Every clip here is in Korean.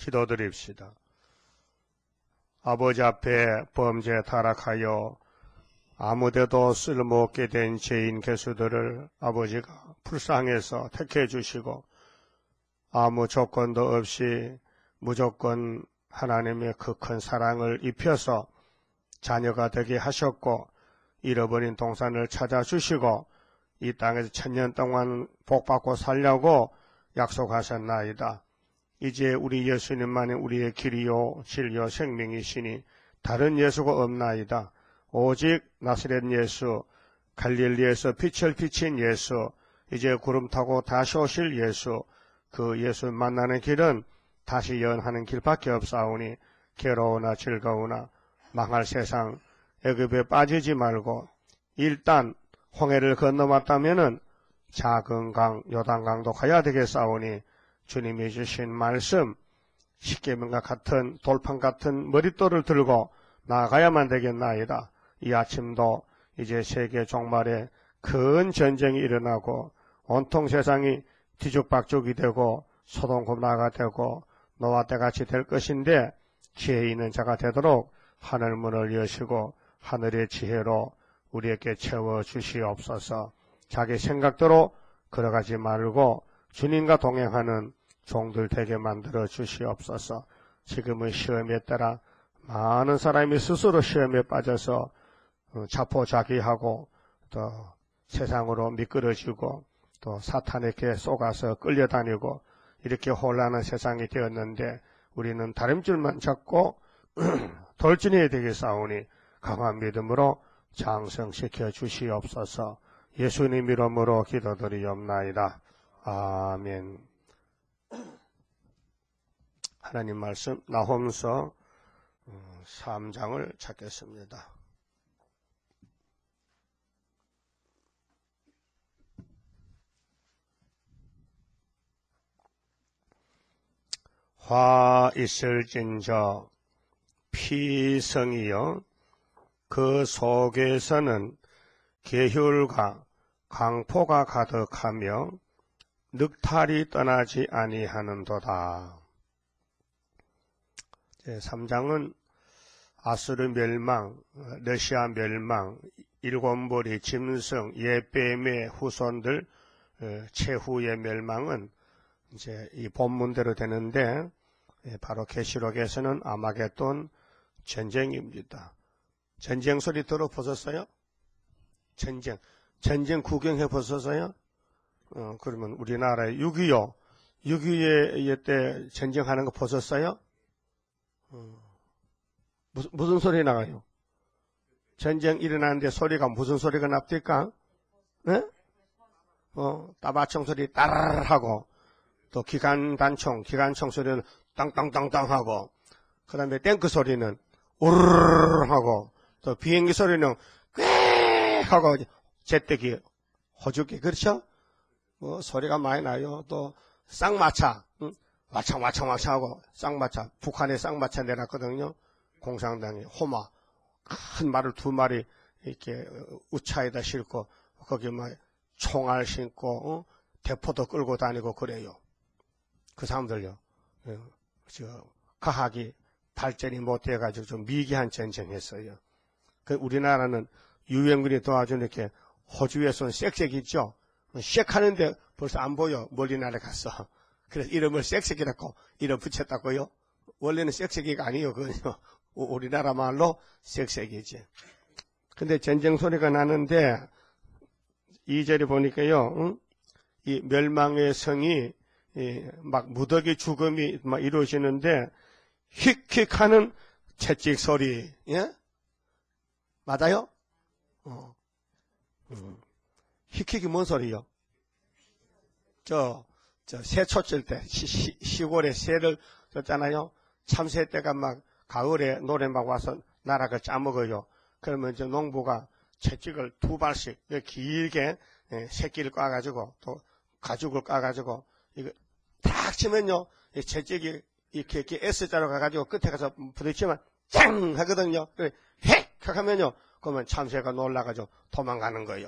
기도드립시다. 아버지 앞에 범죄 타락하여 아무데도 쓸모없게 된 죄인 개수들을 아버지가 불쌍해서 택해 주시고 아무 조건도 없이 무조건 하나님의 그 큰 사랑을 입혀서 자녀가 되게 하셨고 잃어버린 동산을 찾아주시고 이 땅에서 1000년 동안 복받고 살려고 약속하셨나이다. 이제 우리 예수님만이 우리의 길이요 진리요 생명이시니 다른 예수가 없나이다. 오직 나사렛 예수, 갈릴리에서 빛을 비친 예수, 이제 구름 타고 다시 오실 예수, 그 예수 만나는 길은 다시 연하는 길밖에 없사오니 괴로우나 즐거우나 망할 세상 애굽에 빠지지 말고 일단 홍해를 건너왔다면은 작은 강 요단강도 가야 되겠사오니 주님이 주신 말씀 십계명과 같은 돌판 같은 머릿돌을 들고 나아가야만 되겠나이다. 이 아침도 이제 세계 종말에 큰 전쟁이 일어나고 온통 세상이 뒤죽박죽이 되고 소돔 고모라가 되고 노아 때같이 될 것인데 지혜 있는 자가 되도록 하늘문을 여시고 하늘의 지혜로 우리에게 채워주시옵소서. 자기 생각대로 걸어가지 말고 주님과 동행하는 종들 되게 만들어 주시옵소서. 지금의 시험에 따라 많은 사람이 스스로 시험에 빠져서 자포자기하고 또 세상으로 미끄러지고 또 사탄에게 쏘가서 끌려다니고 이렇게 혼란한 세상이 되었는데 우리는 다림줄만 잡고 돌진해야 되겠사오니 강한 믿음으로 장성시켜 주시옵소서. 예수님 이름으로 기도드리옵나이다. 아멘. 하나님 말씀 나홈서 3장을 찾겠습니다. 화 있을진저 피성이여 그 속에서는 계율과 강포가 가득하며 늑탈이 떠나지 아니하는도다. 3장은 아수르 멸망, 러시아 멸망, 일곱머리 짐승, 예뱀의 후손들 최후의 멸망은 이제 이 본문대로 되는데 바로 계시록에서는 아마겟돈 전쟁입니다. 전쟁 소리 들어보셨어요? 전쟁 구경해 보셨어요? 그러면 우리나라의 6.25 때 전쟁하는 거 보셨어요? 무슨 소리 나가요? 전쟁 일어나는데 소리가 무슨 소리가 납니까? 네? 따바총 소리 따라라 하고 또 기관총 소리는 땅땅땅땅 하고 그 다음에 탱크 소리는 우르르 하고 또 비행기 소리는 꽤 하고 제때기 호주기 그렇죠? 소리가 많이 나요. 또 쌍마차 와창 하고 쌍마차 북한에 쌍마차 내놨거든요. 공산당이 호마 큰 말을 2마리 이렇게 우차에다 싣고 거기 막 총알 신고 대포도 끌고 다니고 그래요. 그 사람들요. 과학이 발전이 못해가지고 좀 미개한 전쟁했어요. 그 우리나라는 유엔군이 도와준 이렇게 호주에서는 쌕쌕 있죠. 쌕하는데 벌써 안 보여. 멀리 날아갔어. 그래서 이름을 쌕쌕이라고 이름 붙였다고요. 원래는 쌕쌕이가 아니에요. 그거요. 우리나라 말로 쌕쌕이지. 근데 전쟁 소리가 나는데 2절에 보니까요. 이 멸망의 성이 막 무더기 죽음이 막 이루어지는데 휙휙하는 채찍 소리, 예? 맞아요? 휙휙이 뭔 소리요? 새 쳤을 때 시골에 새를 줬잖아요. 참새 때가 막 가을에 노래 막 와서 나락을 짜먹어요. 그러면 이제 농부가 채찍을 2발씩 길게 새끼를 까가지고 또 가죽을 까가지고 이거 탁 치면요, 이 채찍이 이렇게 S자로 가가지고 끝에 가서 부딪히면 짱 하거든요. 그래 헥 하면요, 그러면 참새가 놀라가지고 도망가는 거예요.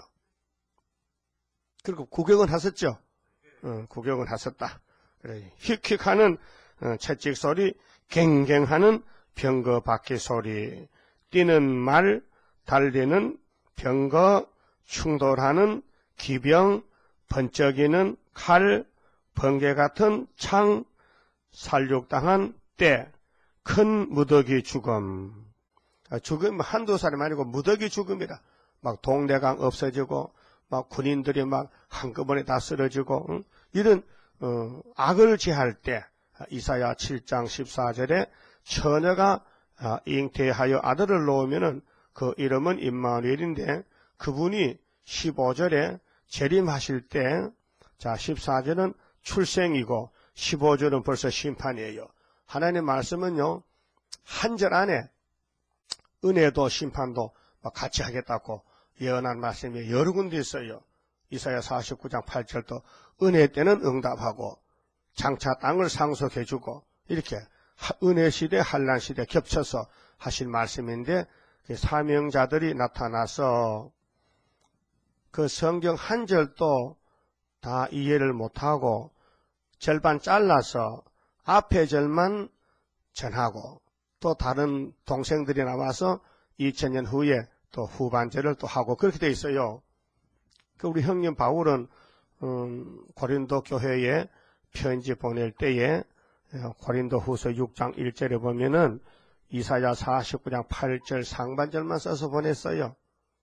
그리고 구경은 하셨죠? 구경은 하셨다. 그래 휙휙하는 채찍 소리, 갱갱하는 병거 바퀴 소리, 뛰는 말, 달리는 병거, 충돌하는 기병, 번쩍이는 칼, 번개 같은 창, 살육당한 때, 큰 무더기 죽음. 죽음 한두 사람이 아니고 무더기 죽음이라. 막 동네강 없어지고, 막 군인들이 막 한꺼번에 다 쓰러지고, 이런 악을 제할 때, 이사야 7장 14절에 처녀가 잉태하여 아들을 놓으면은 그 이름은 임마누엘인데, 그분이 15절에 재림하실 때, 자 14절은 출생이고 15절은 벌써 심판이에요. 하나님의 말씀은요, 한 절 안에 은혜도 심판도 같이 하겠다고 예언한 말씀이 여러 군데 있어요. 이사야 49장 8절도 은혜 때는 응답하고 장차 땅을 상속해주고 이렇게 은혜 시대, 환난 시대 겹쳐서 하신 말씀인데, 사명자들이 나타나서 그 성경 한 절도 다 이해를 못하고 절반 잘라서 앞에 절만 전하고 또 다른 동생들이 나와서 2000년 후에 또 후반절을 또 하고 그렇게 돼 있어요. 우리 형님 바울은 고린도 교회에 편지 보낼 때에 고린도 후서 6장 1절에 보면은 이사야 49장 8절 상반절만 써서 보냈어요.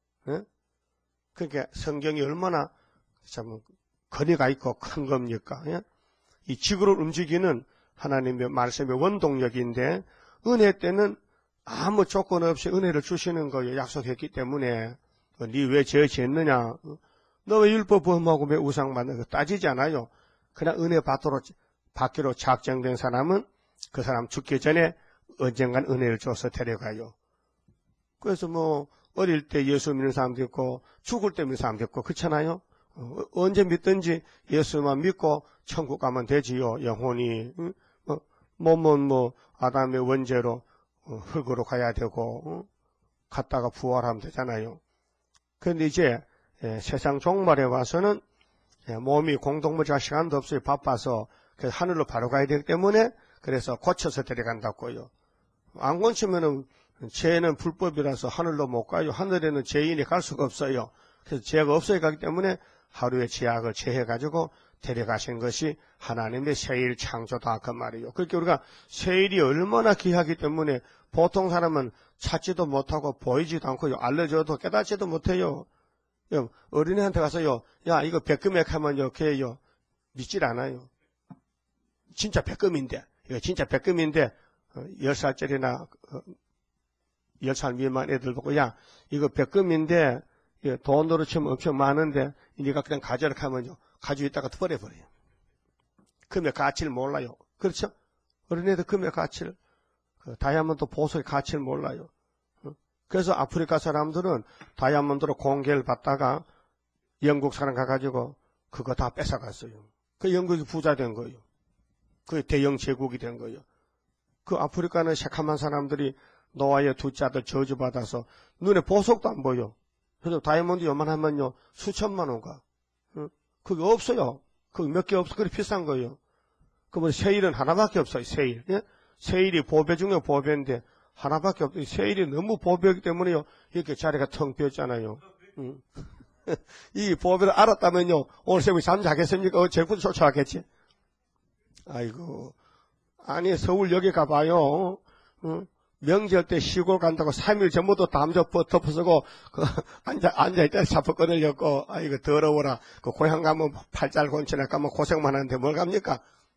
그러니까 성경이 얼마나 참 거리가 있고 큰 겁니까? 이 지구를 움직이는 하나님의 말씀의 원동력인데, 은혜 때는 아무 조건 없이 은혜를 주시는 거예요. 약속했기 때문에. 니 왜 죄 지었느냐? 너 왜 율법 범하고 왜 우상 만든 거 따지지 않아요. 그냥 은혜 받기로 작정된 사람은 그 사람 죽기 전에 언젠간 은혜를 줘서 데려가요. 그래서 뭐 어릴 때 예수 믿는 사람도 있고 죽을 때 믿는 사람도 있고 그렇잖아요. 언제 믿든지 예수만 믿고 천국 가면 되지요. 영혼이. 몸은 뭐 아담의 원죄로 흙으로 가야 되고 갔다가 부활하면 되잖아요. 그런데 이제 세상 종말에 와서는 몸이 공동무자 시간도 없어요. 바빠서. 그래서 하늘로 바로 가야 되기 때문에 그래서 고쳐서 데려간다고요. 안 고치면은 죄는 불법이라서 하늘로 못 가요. 하늘에는 죄인이 갈 수가 없어요. 그래서 죄가 없어야 가기 때문에 하루의 죄악을 제해가지고 데려가신 것이 하나님의 새일 창조다 그 말이에요. 그렇게 우리가 새일이 얼마나 귀하기 때문에 보통 사람은 찾지도 못하고 보이지도 않고요. 알려줘도 깨닫지도 못해요. 어린애한테 가서요, 야 이거 백금액 하면요, 걔요 믿질 않아요. 진짜 백금인데, 이거 진짜 백금인데 10살짜리나 10살 미만 애들 보고, 야 이거 백금인데 돈으로 치면 엄청 많은데 네가 그냥 가져라 하면요, 가지고 있다가 버려버려요. 금의 가치를 몰라요. 그렇죠? 어린애들 금의 가치를, 다이아몬드 보석의 가치를 몰라요. 그래서 아프리카 사람들은 다이아몬드로 공개를 받다가 영국 사람 가가지고 그거 다 뺏어갔어요. 그 영국이 부자 된 거예요. 그 대영 제국이 된 거예요. 그 아프리카는 새카만 사람들이 노아의 둘째 아들 저주받아서 눈에 보석도 안 보여. 그래서 다이아몬드 요만하면요 수천만 원가. 그게 없어요. 그게 몇 개 없어. 그게 비싼 거예요. 그러면 세일은 하나밖에 없어요. 세일. 예? 세일이 보배 중에 보배인데 하나밖에 없어요. 세일이 너무 보배이기 때문에요, 이렇게 자리가 텅 비었잖아요. 이 보배를 알았다면요, 오늘 새벽에 잠 자겠습니까? 제구도 쫓아왔겠지. 아이고, 아니 서울역에 가봐요. 명절 때 시골 간다고 3일 전부터 담요 덮어쓰고 앉아있다 자꾸 끊으려고. 아이고 더러워라. 그 고향 가면 팔잘 곤치나 가면 고생만 하는데 뭘 갑니까?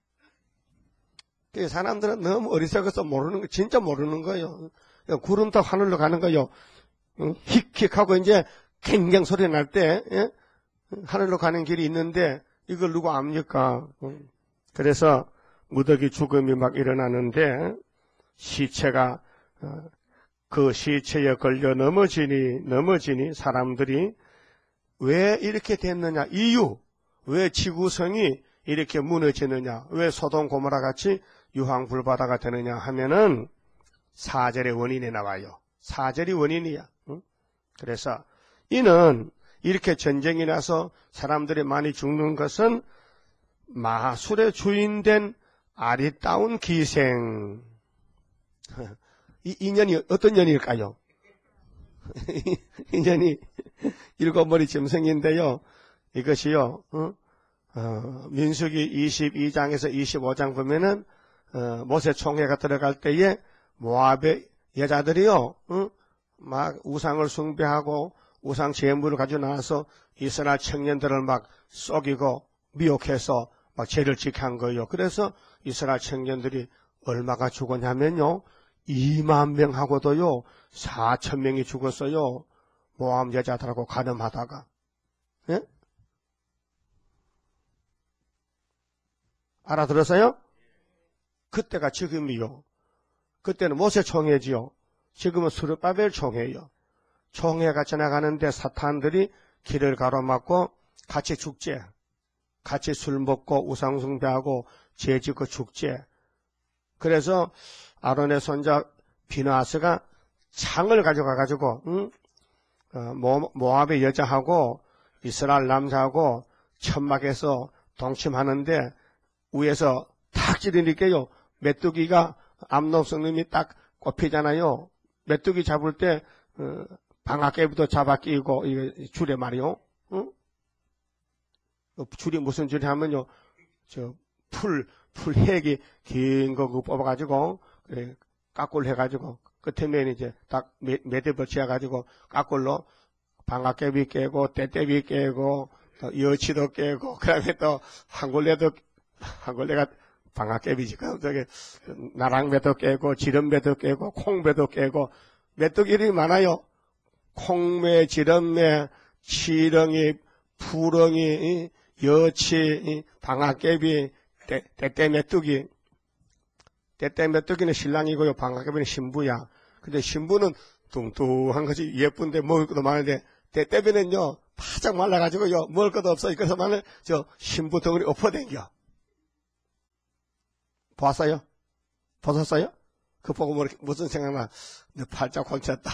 그 사람들은 너무 어리석어서 모르는 거, 진짜 모르는 거예요. 구름 타고 하늘로 가는 거요. 힉힉하고 이제 갱갱 소리 날 때 하늘로 가는 길이 있는데 이걸 누가 압니까? 그래서 무더기 죽음이 막 일어나는데 시체가 그 시체에 걸려 넘어지니 사람들이 왜 이렇게 됐느냐, 이유, 왜 지구성이 이렇게 무너지느냐, 왜 소돔 고모라 같이 유황불바다가 되느냐 하면은 사절의 원인이 나와요. 사절이 원인이야. 그래서 이는 이렇게 전쟁이 나서 사람들이 많이 죽는 것은 마술의 주인된 아리따운 기생. 이 인연이 어떤 년일까요? 인연이 일곱 머리 짐승인데요. 이것이요, 민수기 22장에서 25장 보면은, 모세 총회가 들어갈 때에 모압의 여자들이요, 막 우상을 숭배하고 우상 제물을 가지고 나와서 이스라엘 청년들을 막 속이고 미혹해서 막 죄를 지게 한 거예요. 그래서 이스라엘 청년들이 얼마가 죽었냐면요, 2만 명하고도요, 4천 명이 죽었어요. 모압 여자들하고 가늠하다가. 예? 알아들었어요? 그때가 지금이요. 그때는 모세 총회지요. 지금은 스룹바벨 총회예요. 총회가 지나가는데 사탄들이 길을 가로막고 같이 축제, 같이 술 먹고 우상 숭배하고 죄 짓고 축제. 그래서 아론의 손자 비느하스가 창을 가져가가지고 모압의 여자하고 이스라엘 남자하고 천막에서 동침하는데 위에서 탁 찌르니까요, 메뚜기가 암놈 성님이 딱 꼽히잖아요. 메뚜기 잡을 때 방아깨부터 잡아 끼고 줄에 말이요. 줄이 무슨 줄이 하면요, 풀 핵이 긴 거 뽑아가지고 까꿀 해가지고 끝에면 이제 딱 매듭을 지어가지고 까꿀로 방아깨비 깨고 떼떼비 깨고 또 여치도 깨고 그다음에 또 한골레가 방아깨비지. 저기 나랑배도 깨고 지름배도 깨고 콩배도 깨고 메뚜기 이름이 많아요. 콩매, 지름매, 치렁이, 푸렁이, 여치, 방아깨비, 떼떼메뚜기. 떼떼메뚜기는 신랑이고요. 방아깨비는 신부야. 근데 신부는 뚱뚱한 것이 예쁜데 먹을 것도 많은데 떼떼비는요 바짝 말라가지고요 먹을 것도 없어. 그래서만은 신부 덩어리 엎어댕겨. 봤어요? 보셨어요? 그 보고 무슨 생각나? 내 팔짝 곤쳤다.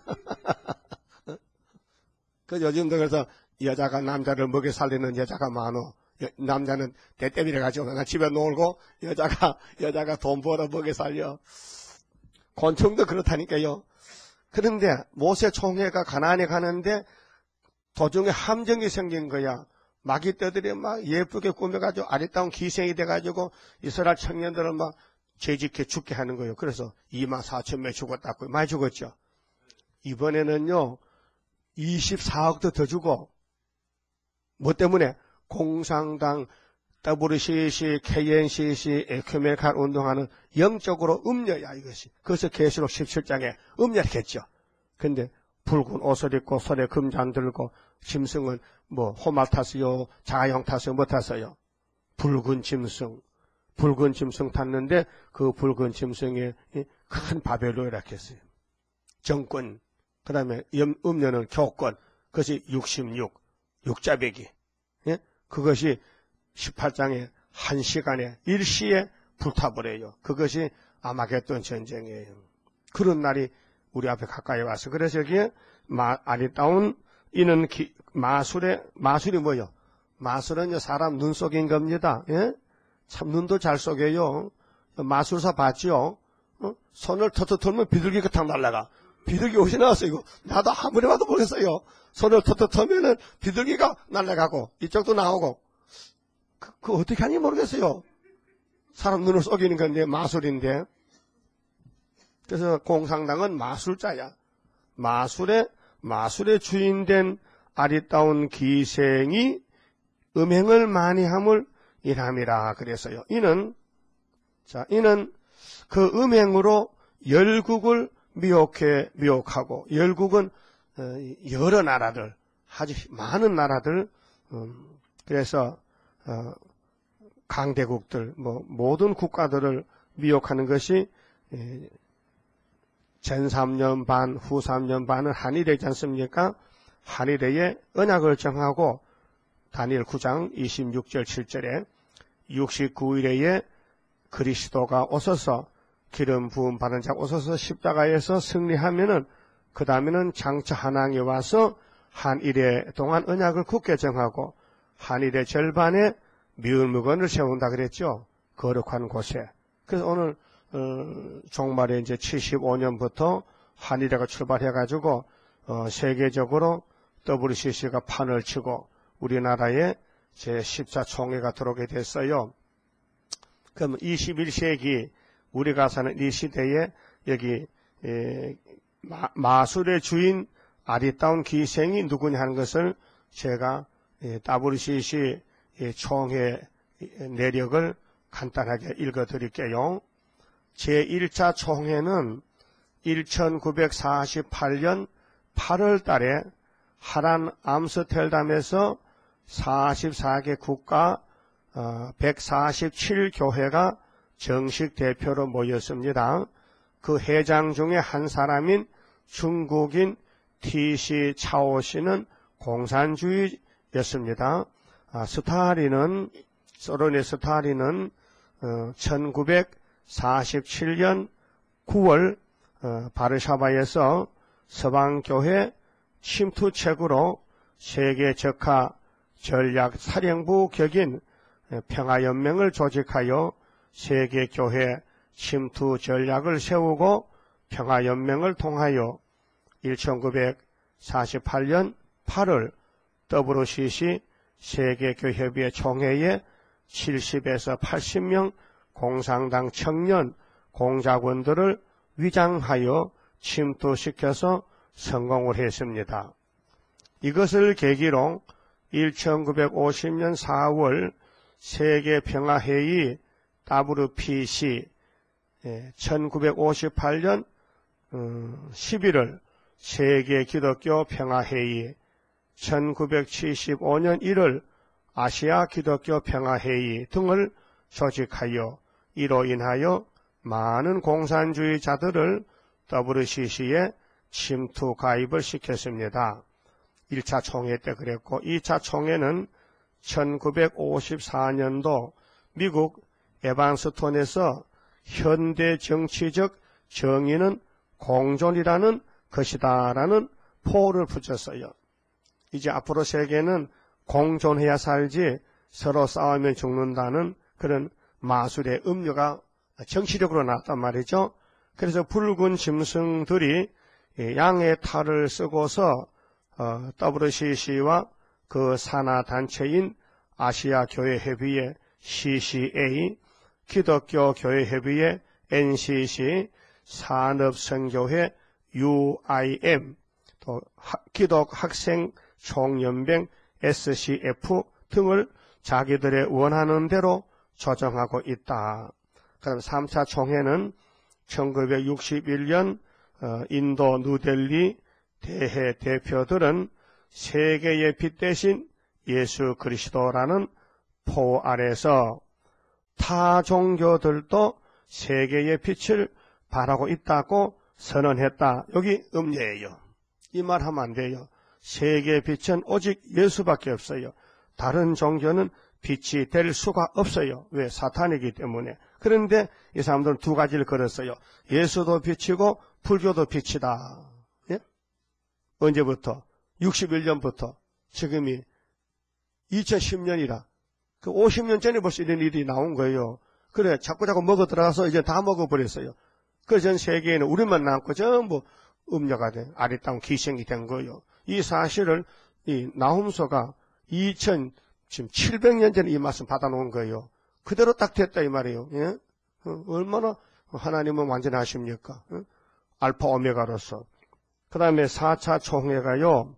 그 요즘도 그래서 여자가 남자를 먹여 살리는 여자가 많어. 남자는 떼떼비를 가지고 그냥 집에 놀고 여자가 돈 벌어 먹여 살려. 곤충도 그렇다니까요. 그런데 모세 총회가 가나안에 가는데 도중에 함정이 생긴 거야. 마귀떼들이 막 예쁘게 꾸며가지고 아리따운 기생이 돼가지고 이스라엘 청년들을 막 죄짓게 죽게 하는 거예요. 그래서 2만 4천 명 죽었다고. 많이 죽었죠. 이번에는요 24억도 더 죽어. 뭐 때문에? 공산당, WCC, KNCC, 에큐메니칼 운동하는 영적으로 음녀야 이것이. 그래서 계시록 17장에 음녀했겠죠. 근데 붉은 옷을 입고 손에 금잔 들고 짐승은 뭐 호말 탔어요, 자가용 탔어요, 뭐 탔어요? 붉은 짐승 탔는데 그 붉은 짐승에 큰 바벨론이라 했어요. 정권, 그 다음에 음녀는 교권, 그것이 66, 육자배기. 예? 그것이 18장에 1시간에 일시에 불타버려요. 그것이 아마겟돈 전쟁이에요. 그런 날이 우리 앞에 가까이 와서. 그래서 여기에 아리따운 이는 마술이 뭐요? 마술은요 사람 눈 속인 겁니다. 예? 참 눈도 잘 속여요. 마술사 봤죠? 손을 터터 털면 비둘기가 탁 날아가. 비둘기 옷이 나왔어. 이거 나도 아무리 봐도 모르겠어요. 손을 터터 털면은 비둘기가 날아가고 이쪽도 나오고. 그 어떻게 하는지 모르겠어요. 사람 눈을 속이는 건데 마술인데. 그래서 공산당은 마술자야. 마술의 주인된 아리따운 기생이 음행을 많이 함을 일함이라 그랬어요. 이는 그 음행으로 열국을 미혹하고, 열국은 여러 나라들, 아주 많은 나라들, 그래서 강대국들, 모든 국가들을 미혹하는 것이 전 3년 반, 후 3년 반은 한일회지 않습니까? 한일회에 언약을 정하고 다니엘 9장 26절 7절에 69일에 그리스도가 오셔서 기름 부음 받은 자 오셔서 십자가에서 승리하면은 그 다음에는 장차 한왕이 와서 한일회 동안 언약을 굳게 정하고 한일회 절반에 미운 물건을 세운다 그랬죠. 거룩한 곳에. 그래서 오늘 종말에 이제 75년부터 한일회가 출발해가지고 세계적으로 WCC가 판을 치고 우리나라에 제14총회가 들어오게 됐어요. 그럼 21세기 우리가 사는 이 시대에 여기 마술의 주인 아리따운 기생이 누구냐 하는 것을 제가 WCC 총회 내력을 간단하게 읽어드릴게요. 제1차 총회는 1948년 8월 달에 하란 암스텔담에서 44개 국가 147교회가 정식 대표로 모였습니다. 그 회장 중에 한 사람인 중국인 TC 차오 씨는 공산주의였습니다. 소련의 스탈린은 1947년 9월 바르샤바에서 서방교회 침투책으로 세계 적화 전략 사령부 격인 평화연맹을 조직하여 세계교회 침투 전략을 세우고 평화연맹을 통하여 1948년 8월 WCC 세계교회협의회 총회에 70에서 80명 공산당 청년 공작원들을 위장하여 침투시켜서 성공을 했습니다. 이것을 계기로 1950년 4월 세계평화회의 WPC, 1958년 11월 세계기독교 평화회의, 1975년 1월 아시아 기독교 평화회의 등을 조직하여 이로 인하여 많은 공산주의자들을 WCC에 침투 가입을 시켰습니다. 1차 총회 때 그랬고 2차 총회는 1954년도 미국 에반스톤에서 현대 정치적 정의는 공존이라는 것이다라는 포를 붙였어요. 이제 앞으로 세계는 공존해야 살지 서로 싸우면 죽는다는 그런 마술의 음료가 정치력으로 나왔단 말이죠. 그래서 붉은 짐승들이 양의 탈을 쓰고서 WCC와 그 산하 단체인 아시아 교회 협의회 CCA, 기독교 교회 협의회 NCC, 산업선교회 UIM, 또 기독학생 총연맹 SCF 등을 자기들의 원하는 대로 조정하고 있다. 그럼 3차 총회는 1961년 인도 누델리 대회 대표들은 세계의 빛 대신 예수 그리스도라는 포 아래서 타 종교들도 세계의 빛을 발하고 있다고 선언했다. 여기 음례예요. 이 말 하면 안 돼요. 세계의 빛은 오직 예수밖에 없어요. 다른 종교는 빛이 될 수가 없어요. 왜? 사탄이기 때문에. 그런데 이 사람들은 두 가지를 걸었어요. 예수도 빛이고 불교도 빛이다. 예? 언제부터? 61년부터. 지금이 2010년이라. 그 50년 전에 벌써 이런 일이 나온 거예요. 그래, 자꾸 먹어 들어가서 이제 다 먹어버렸어요. 그래서 전 세계에는 우리만 남고 전부 음료가 된, 아리따운 기생이 된 거예요. 이 사실을 이 나훔소가 700년 전에 이 말씀 받아놓은 거예요. 그대로 딱 됐다 이 말이에요. 예? 얼마나 하나님은 완전하십니까? 알파 오메가로서. 그 다음에 4차 총회가요.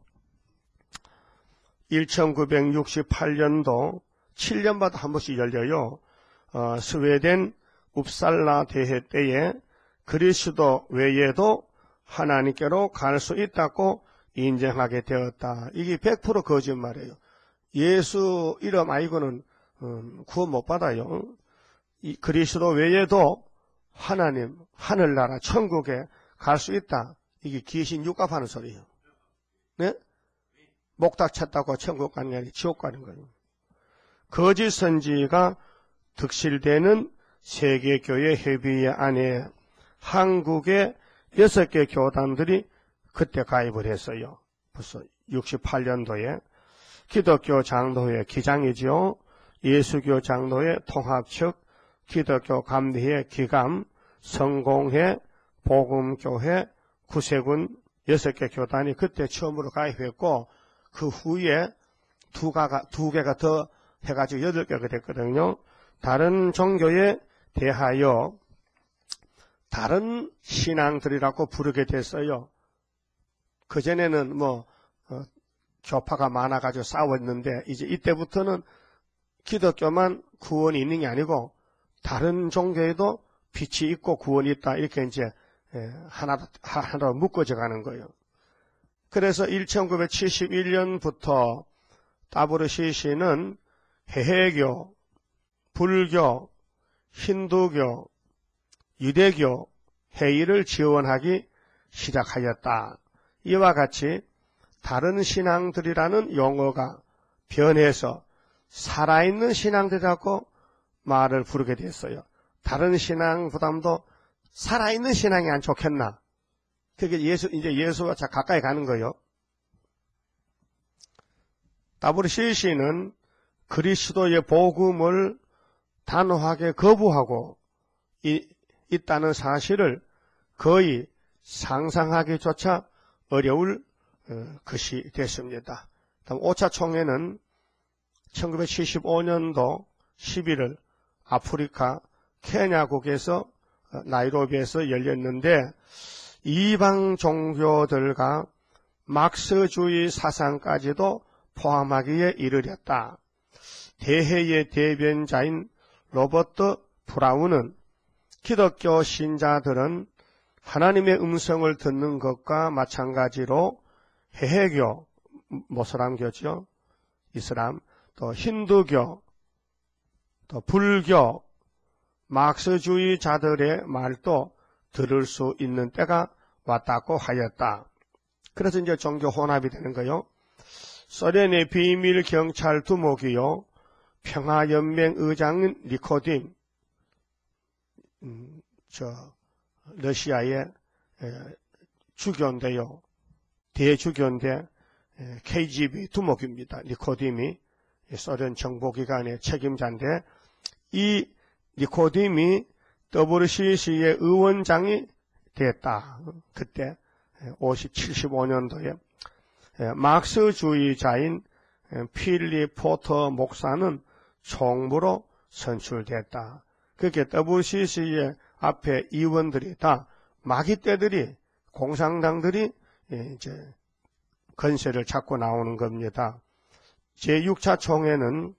1968년도 7년마다 한 번씩 열려요. 스웨덴 웁살라 대회 때에 그리스도 외에도 하나님께로 갈 수 있다고 인정하게 되었다. 이게 100% 거짓말이에요. 예수 이름 아니고는 구원 못 받아요. 이 그리스도 외에도 하나님, 하늘나라, 천국에 갈 수 있다. 이게 귀신 육갑하는 소리예요. 네? 목닥 쳤다고 천국 가는 게 아니라 지옥 가는 거예요. 거짓 선지가 득실되는 세계교회 협의회 안에 한국의 6개 교단들이 그때 가입을 했어요. 벌써 68년도에. 기독교 장로회 기장이지요. 예수교 장로회 통합측, 기독교 감리회, 기감, 성공회, 복음교회, 구세군 6개 교단이 그때 처음으로 가입했고, 그 후에 두 개가 더 해가지고 8개가 됐거든요. 다른 종교에 대하여 다른 신앙들이라고 부르게 됐어요. 그전에는 교파가 많아가지고 싸웠는데, 이제 이때부터는 기독교만 구원이 있는 게 아니고, 다른 종교에도 빛이 있고 구원이 있다. 이렇게 이제 하나로 묶어져 가는 거예요. 그래서 1971년부터 WCC는 해외교, 불교, 힌두교, 유대교 회의를 지원하기 시작하였다. 이와 같이 다른 신앙들이라는 용어가 변해서 살아있는 신앙들이라고 말을 부르게 됐어요. 다른 신앙보다도 살아있는 신앙이 안 좋겠나? 그게 이제 예수와 가까이 가는 거예요. WCC는 그리스도의 복음을 단호하게 거부하고 있다는 사실을 거의 상상하기조차 어려울 것이 됐습니다. 다음 5차 총회는 1975년도 11월 아프리카 케냐국에서 나이로비에서 열렸는데, 이방 종교들과 막스주의 사상까지도 포함하기에 이르렀다. 대회의 대변자인 로버트 브라운은 기독교 신자들은 하나님의 음성을 듣는 것과 마찬가지로 해외교, 모슬람교죠, 이슬람, 또 힌두교, 또 불교, 막스주의자들의 말도 들을 수 있는 때가 왔다고 하였다. 그래서 이제 종교 혼합이 되는 거요. 소련의 비밀 경찰 두목이요, 평화연맹 의장인 니코딤, 러시아의 주교인데요, 대주교인데 KGB 두목입니다. 니코딤이 소련 정보기관의 책임자인데, 이 니코딤이 WCC의 의원장이 됐다. 그때 75년도에 막스주의자인 필립 포터 목사는 총무로 선출됐다. 그렇게 WCC의 앞에 의원들이 다 마귀떼들이, 공산당들이 이제 건세를 잡고 나오는 겁니다. 제6차 총회는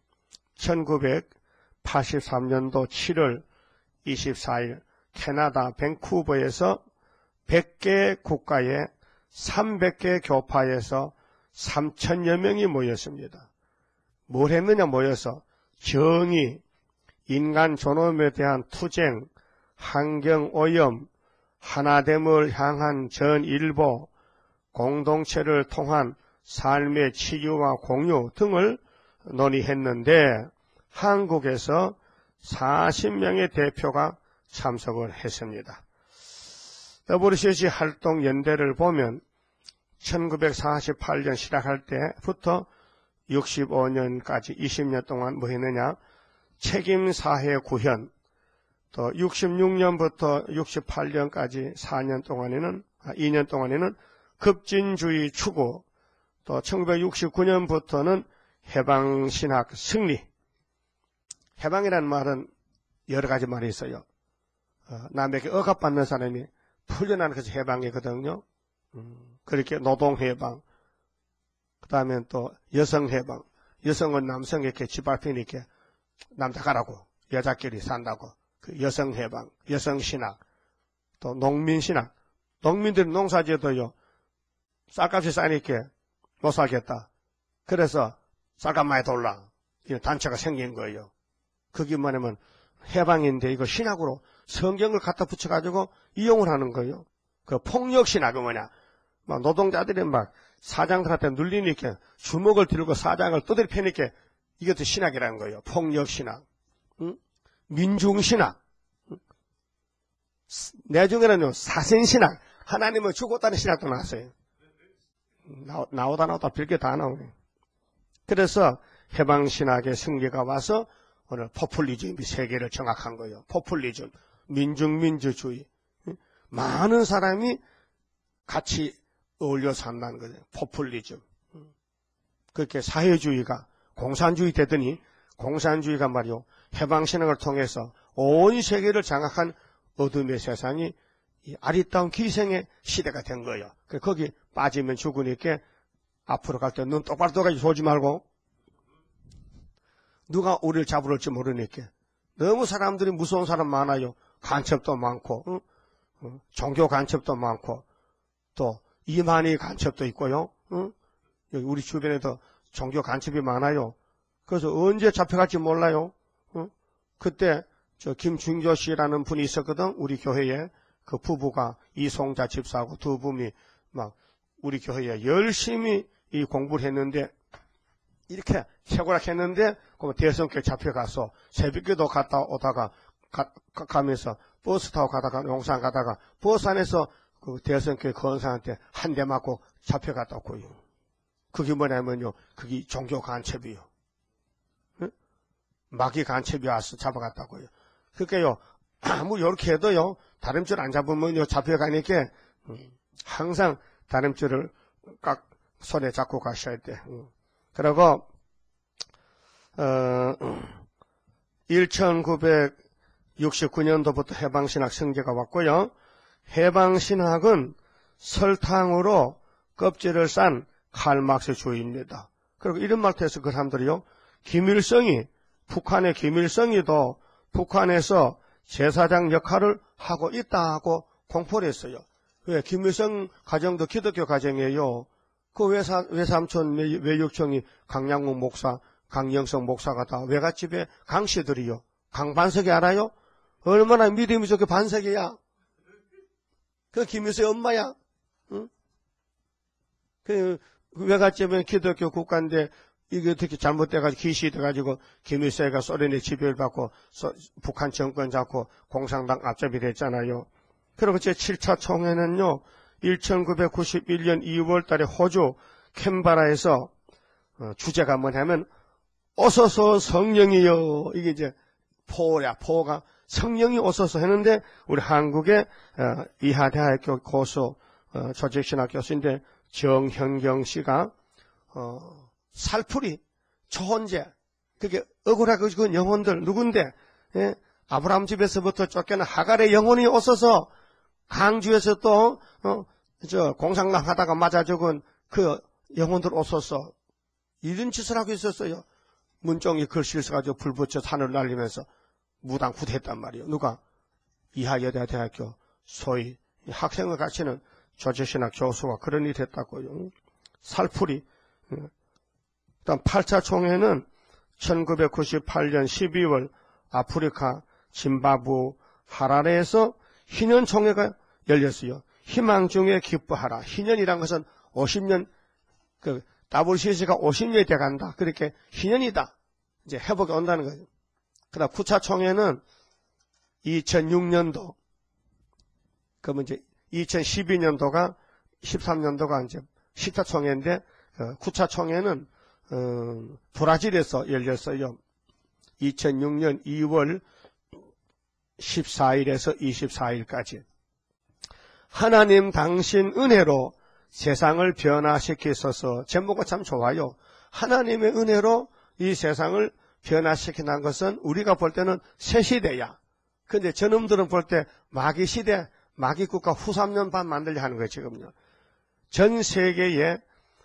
1983년도 7월 24일 캐나다 밴쿠버에서 100개 국가의 300개 교파에서 3,000여 명이 모였습니다. 뭘 했느냐 모여서 정의, 인간 존엄에 대한 투쟁, 환경오염, 하나됨을 향한 전일보, 공동체를 통한 삶의 치유와 공유 등을 논의했는데, 한국에서 40명의 대표가 참석을 했습니다. WCC 활동 연대를 보면 1948년 시작할 때부터 65년까지 20년 동안 뭐 했느냐, 책임사회 구현, 또 66년부터 68년까지 2년 동안에는 급진주의 추구, 또 1969년부터는 해방신학 승리. 해방이라는 말은 여러 가지 말이 있어요. 남에게 억압받는 사람이 풀려나는 것이 해방이거든요. 그렇게 노동해방, 그 다음에 또 여성해방. 여성은 남성에게 집 앞에 이렇게 남자가라고, 여자끼리 산다고. 그 여성해방, 여성신학, 또 농민신학. 농민들이 농사지어도요, 쌀값이 싸니까 못 살겠다. 그래서 쌀값 많이 돌라. 이런 단체가 생긴 거예요. 그게 뭐냐면 해방인데, 이거 신학으로 성경을 갖다 붙여가지고 이용을 하는 거예요. 그 폭력신학은 뭐냐, 막 노동자들이 막 사장들한테 눌리니까 주먹을 들고 사장을 떠들이 패니까 이것도 신학이라는 거예요. 폭력신학, 민중신학, 내중에는요 사생신학, 하나님을 죽었다는 신학도 나왔어요. 나오다 별게 다 나오네. 그래서 해방신학의 승리가 와서 오늘 포퓰리즘이 세계를 정확한 거예요. 포퓰리즘, 민중민주주의. 많은 사람이 같이 어울려 산다는 거예요. 포퓰리즘. 그렇게 사회주의가 공산주의 되더니 공산주의가 말이요. 해방신앙을 통해서 온 세계를 장악한 어둠의 세상이 이 아리따운 기생의 시대가 된 거예요. 거기 빠지면 죽으니까 앞으로 갈 때 눈 똑바로 떠가지고 쏘지 말고 누가 우리를 잡으럴지 모르니까 너무 사람들이 무서운 사람 많아요. 간첩도 많고 종교 간첩도 많고 또 이만희 간첩도 있고요. 여기 우리 주변에도 종교 간첩이 많아요. 그래서 언제 잡혀갈지 몰라요. 그때 저 김중조 씨라는 분이 있었거든. 우리 교회에 그 부부가 이송자 집사하고 두 분이 막 우리 교회에 열심히 이 공부를 했는데 이렇게 최고락 했는데 대성교회 잡혀가서 새벽에도 갔다 오다가 가면서 버스 타고 가다가 용산 가다가 버스 안에서 그 대성교회 권사한테 한 대 맞고 잡혀갔다 왔고요. 그게 뭐냐면요. 그게 종교 간첩이요. 응? 마귀 간첩이 와서 잡아갔다고요. 그러니까요. 아무 요렇게 해도요. 다림줄 안 잡으면요. 잡혀가니까 항상 다림줄을 깍 손에 잡고 가셔야 돼. 그리고 1969년도부터 해방신학 성제가 왔고요. 해방신학은 설탕으로 껍질을 싼 칼막스주의입니다. 그리고 이런 말도 해서 그 사람들이요. 김일성이 북한의 김일성이도 북한에서 제사장 역할을 하고 있다고 공포를 했어요. 왜? 김일성 가정도 기독교 가정이에요. 그 외삼촌 외육청이 강양욱 목사, 강영석 목사가 다 외갓집에 강씨들이요. 강반석이 알아요? 얼마나 믿음이 좋게 반석이야. 그 김일성의 엄마야. 응? 그 외갓집은 기독교 국가인데 이게 어떻게 잘못돼가지고 기시 돼가지고 김일성이가 소련의 지배를 받고 북한 정권 잡고 공산당 앞잡이 됐잖아요. 그리고 제 7차 총회는요. 1991년 2월 달에 호주 캔버라에서 주제가 뭐냐면 오소서 성령이요. 이게 이제 포가 성령이 오소서 했는데 우리 한국의 이하대학교 고수 조직신학 교수인데 정현경 씨가 살풀이 초혼제 그게 억울하고 그 영혼들 누군데 예? 아브라함 집에서부터 쫓겨난 하갈의 영혼이 오소서 강주에서 또 공산당 하다가 맞아 죽은 그 영혼들 오소서 이런 짓을 하고 있었어요. 문종이 글씨를 써가지고 불 붙여 산을 날리면서 무당 후퇴했단 말이에요. 누가? 이하여대대학교 소위 학생을 가르치는 조직신학 교수가 그런 일을 했다고요. 살풀이. 그다음 8차 총회는 1998년 12월 아프리카 짐바브 하라레에서 희년 총회가 열렸어요. 희망 중에 기뻐하라. 희년이란 것은 50년, WCC가 50년이 돼간다. 그렇게 희년이다. 이제 회복이 온다는 거죠. 그 다음 9차 총회는 2006년도, 그러면 이제 2012년도가, 13년도가 이제 10차 총회인데, 9차 총회는, 브라질에서 열렸어요. 2006년 2월 14일에서 24일까지. 하나님 당신 은혜로 세상을 변화시키소서. 제목은 참 좋아요. 하나님의 은혜로 이 세상을 변화시키는 것은 우리가 볼 때는 새 시대야. 근데 저놈들은 볼 때 마귀 시대, 마귀 국가 후 3년 반 만들려 하는 거예요, 지금요. 전 세계에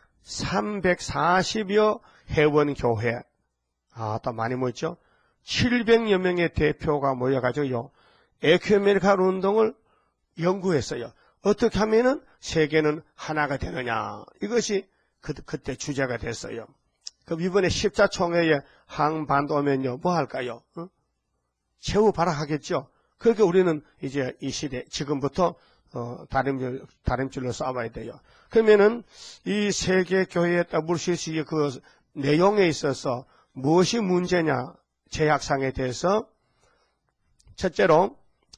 340여 회원교회, 또 많이 모였죠? 700여 명의 대표가 모여가지고요, 에큐메니칼 운동을 연구했어요. 어떻게 하면은 세계는 하나가 되느냐. 이것이 그때 주제가 됐어요. 그럼 이번에 10차 총회에 항반도 오면요, 뭐 할까요? 최후 발악하겠죠? 그러니까 우리는 이제 이 시대, 지금부터, 다림줄로 싸워야 돼요. 그러면은 이 세계교회에 따블 수 있는 그 내용에 있어서 무엇이 문제냐, 제약상에 대해서, 첫째로,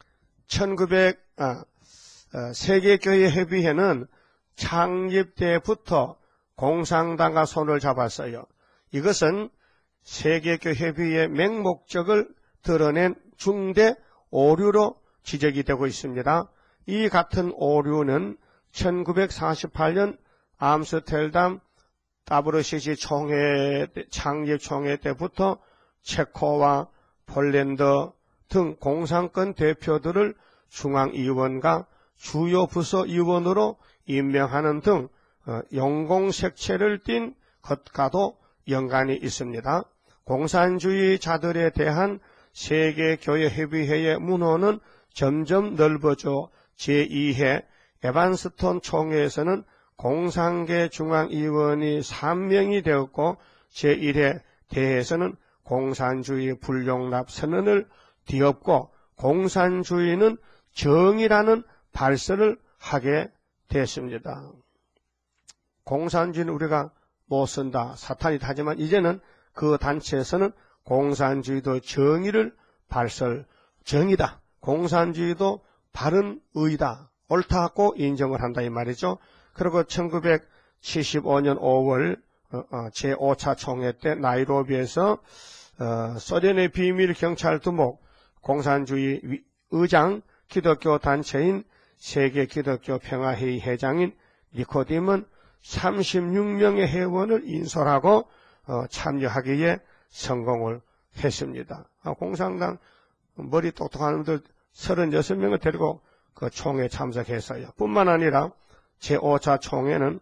세계교회협의회는 창립 때부터 공산당과 손을 잡았어요. 이것은 세계교회비의 맹목적을 드러낸 중대 오류로 지적이 되고 있습니다. 이 같은 오류는 1948년 암스테르담 WCC 창립총회 때부터 체코와 폴란드 등 공산권 대표들을 중앙위원과 주요 부서위원으로 임명하는 등 용공색채를 띤 것과도 연관이 있습니다. 공산주의자들에 대한 세계교회협의회의 문호는 점점 넓어져 제2회 에반스턴 총회에서는 공산계 중앙위원이 3명이 되었고 제1회 대회에서는 공산주의 불용납 선언을 뒤엎고 공산주의는 정의라는 발설을 하게 됐습니다. 공산주의는 우리가 못 쓴다, 사탄이 하지만 이제는 그 단체에서는 공산주의도 정의를 정의다. 공산주의도 바른 의다. 옳다고 인정을 한다 이 말이죠. 그리고 1975년 5월 제5차 총회 때 나이로비에서 소련의 비밀 경찰 두목 공산주의 의장 기독교 단체인 세계 기독교 평화회의 회장인 니코딤은 36명의 회원을 인솔하고 참여하기에 성공을 했습니다. 공산당 머리 똑똑한 분들 36명을 데리고 그 총회에 참석했어요. 뿐만 아니라 제5차 총회는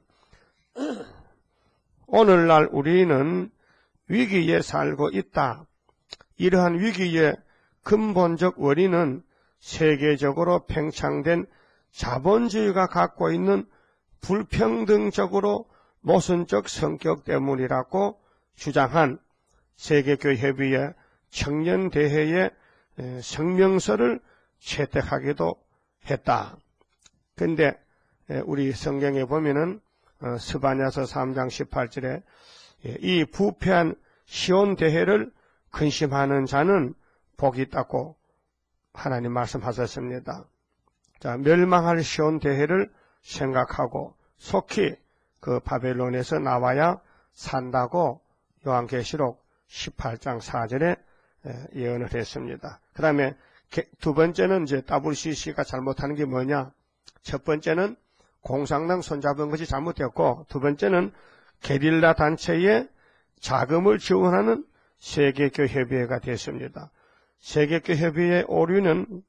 오늘날 우리는 위기에 살고 있다. 이러한 위기의 근본적 원인은 세계적으로 팽창된 자본주의가 갖고 있는 불평등적으로 모순적 성격 때문이라고 주장한 세계교회협의회 청년대회의 성명서를 채택하기도 했다. 근데 우리 성경에 보면은 스바냐서 3장 18절에 이 부패한 시온대회를 근심하는 자는 복이 있다고 하나님 말씀하셨습니다. 자, 멸망할 시온대회를 생각하고 속히 그 바벨론에서 나와야 산다고 요한계시록 18장 4절에 예언을 했습니다. 그 다음에 두 번째는 이제 WCC가 잘못하는 게 뭐냐? 첫 번째는 공산당 손잡은 것이 잘못되었고, 두 번째는 게릴라 단체에 자금을 지원하는 세계교회협의회가 됐습니다. 세계교회협의회의 오류는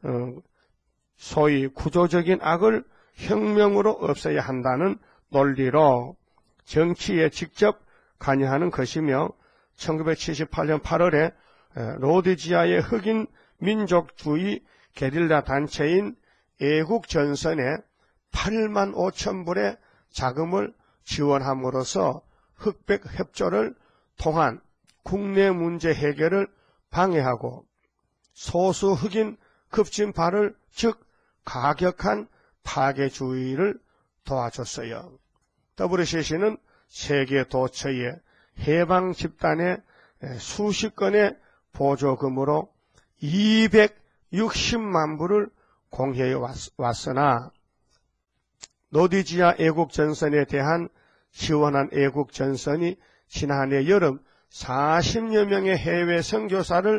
소위 구조적인 악을 혁명으로 없애야 한다는 논리로 정치에 직접 관여하는 것이며 1978년 8월에 로디지아의 흑인 민족주의 게릴라 단체인 애국전선에 8만 5천 불의 자금을 지원함으로써 흑백 협조를 통한 국내 문제 해결을 방해하고 소수 흑인 급진파를 즉 가격한 파괴주의를 도와줬어요. WCC는 세계 도처의 해방 집단의 수십 건의 보조금으로 260만 불을 공여해 왔으나 로디지아 애국전선에 대한 시원한 애국전선이 지난해 여름 40여 명의 해외 선교사를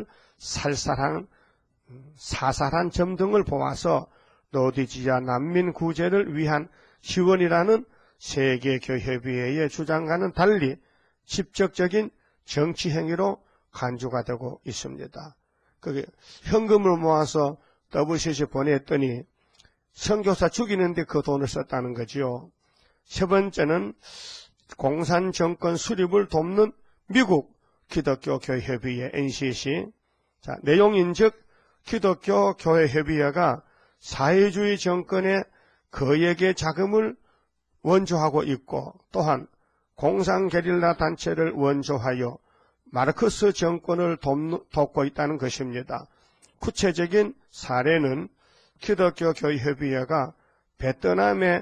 사살한 점 등을 보아서 로디지아 난민 구제를 위한 지원이라는 세계교회협의회의 주장과는 달리 직접적인 정치 행위로 간주가 되고 있습니다. 그게 현금을 모아서 WCC 보냈더니 선교사 죽이는데 그 돈을 썼다는 거지요. 세 번째는 공산 정권 수립을 돕는 미국 기독교 교회협의회 NCC. 자, 내용인즉 기독교 교회협의회가 사회주의 정권의 거액의 자금을 원조하고 있고 또한 공산 게릴라 단체를 원조하여 마르크스 정권을 돕고 있다는 것입니다. 구체적인 사례는 기독교 교회협의회가 베트남의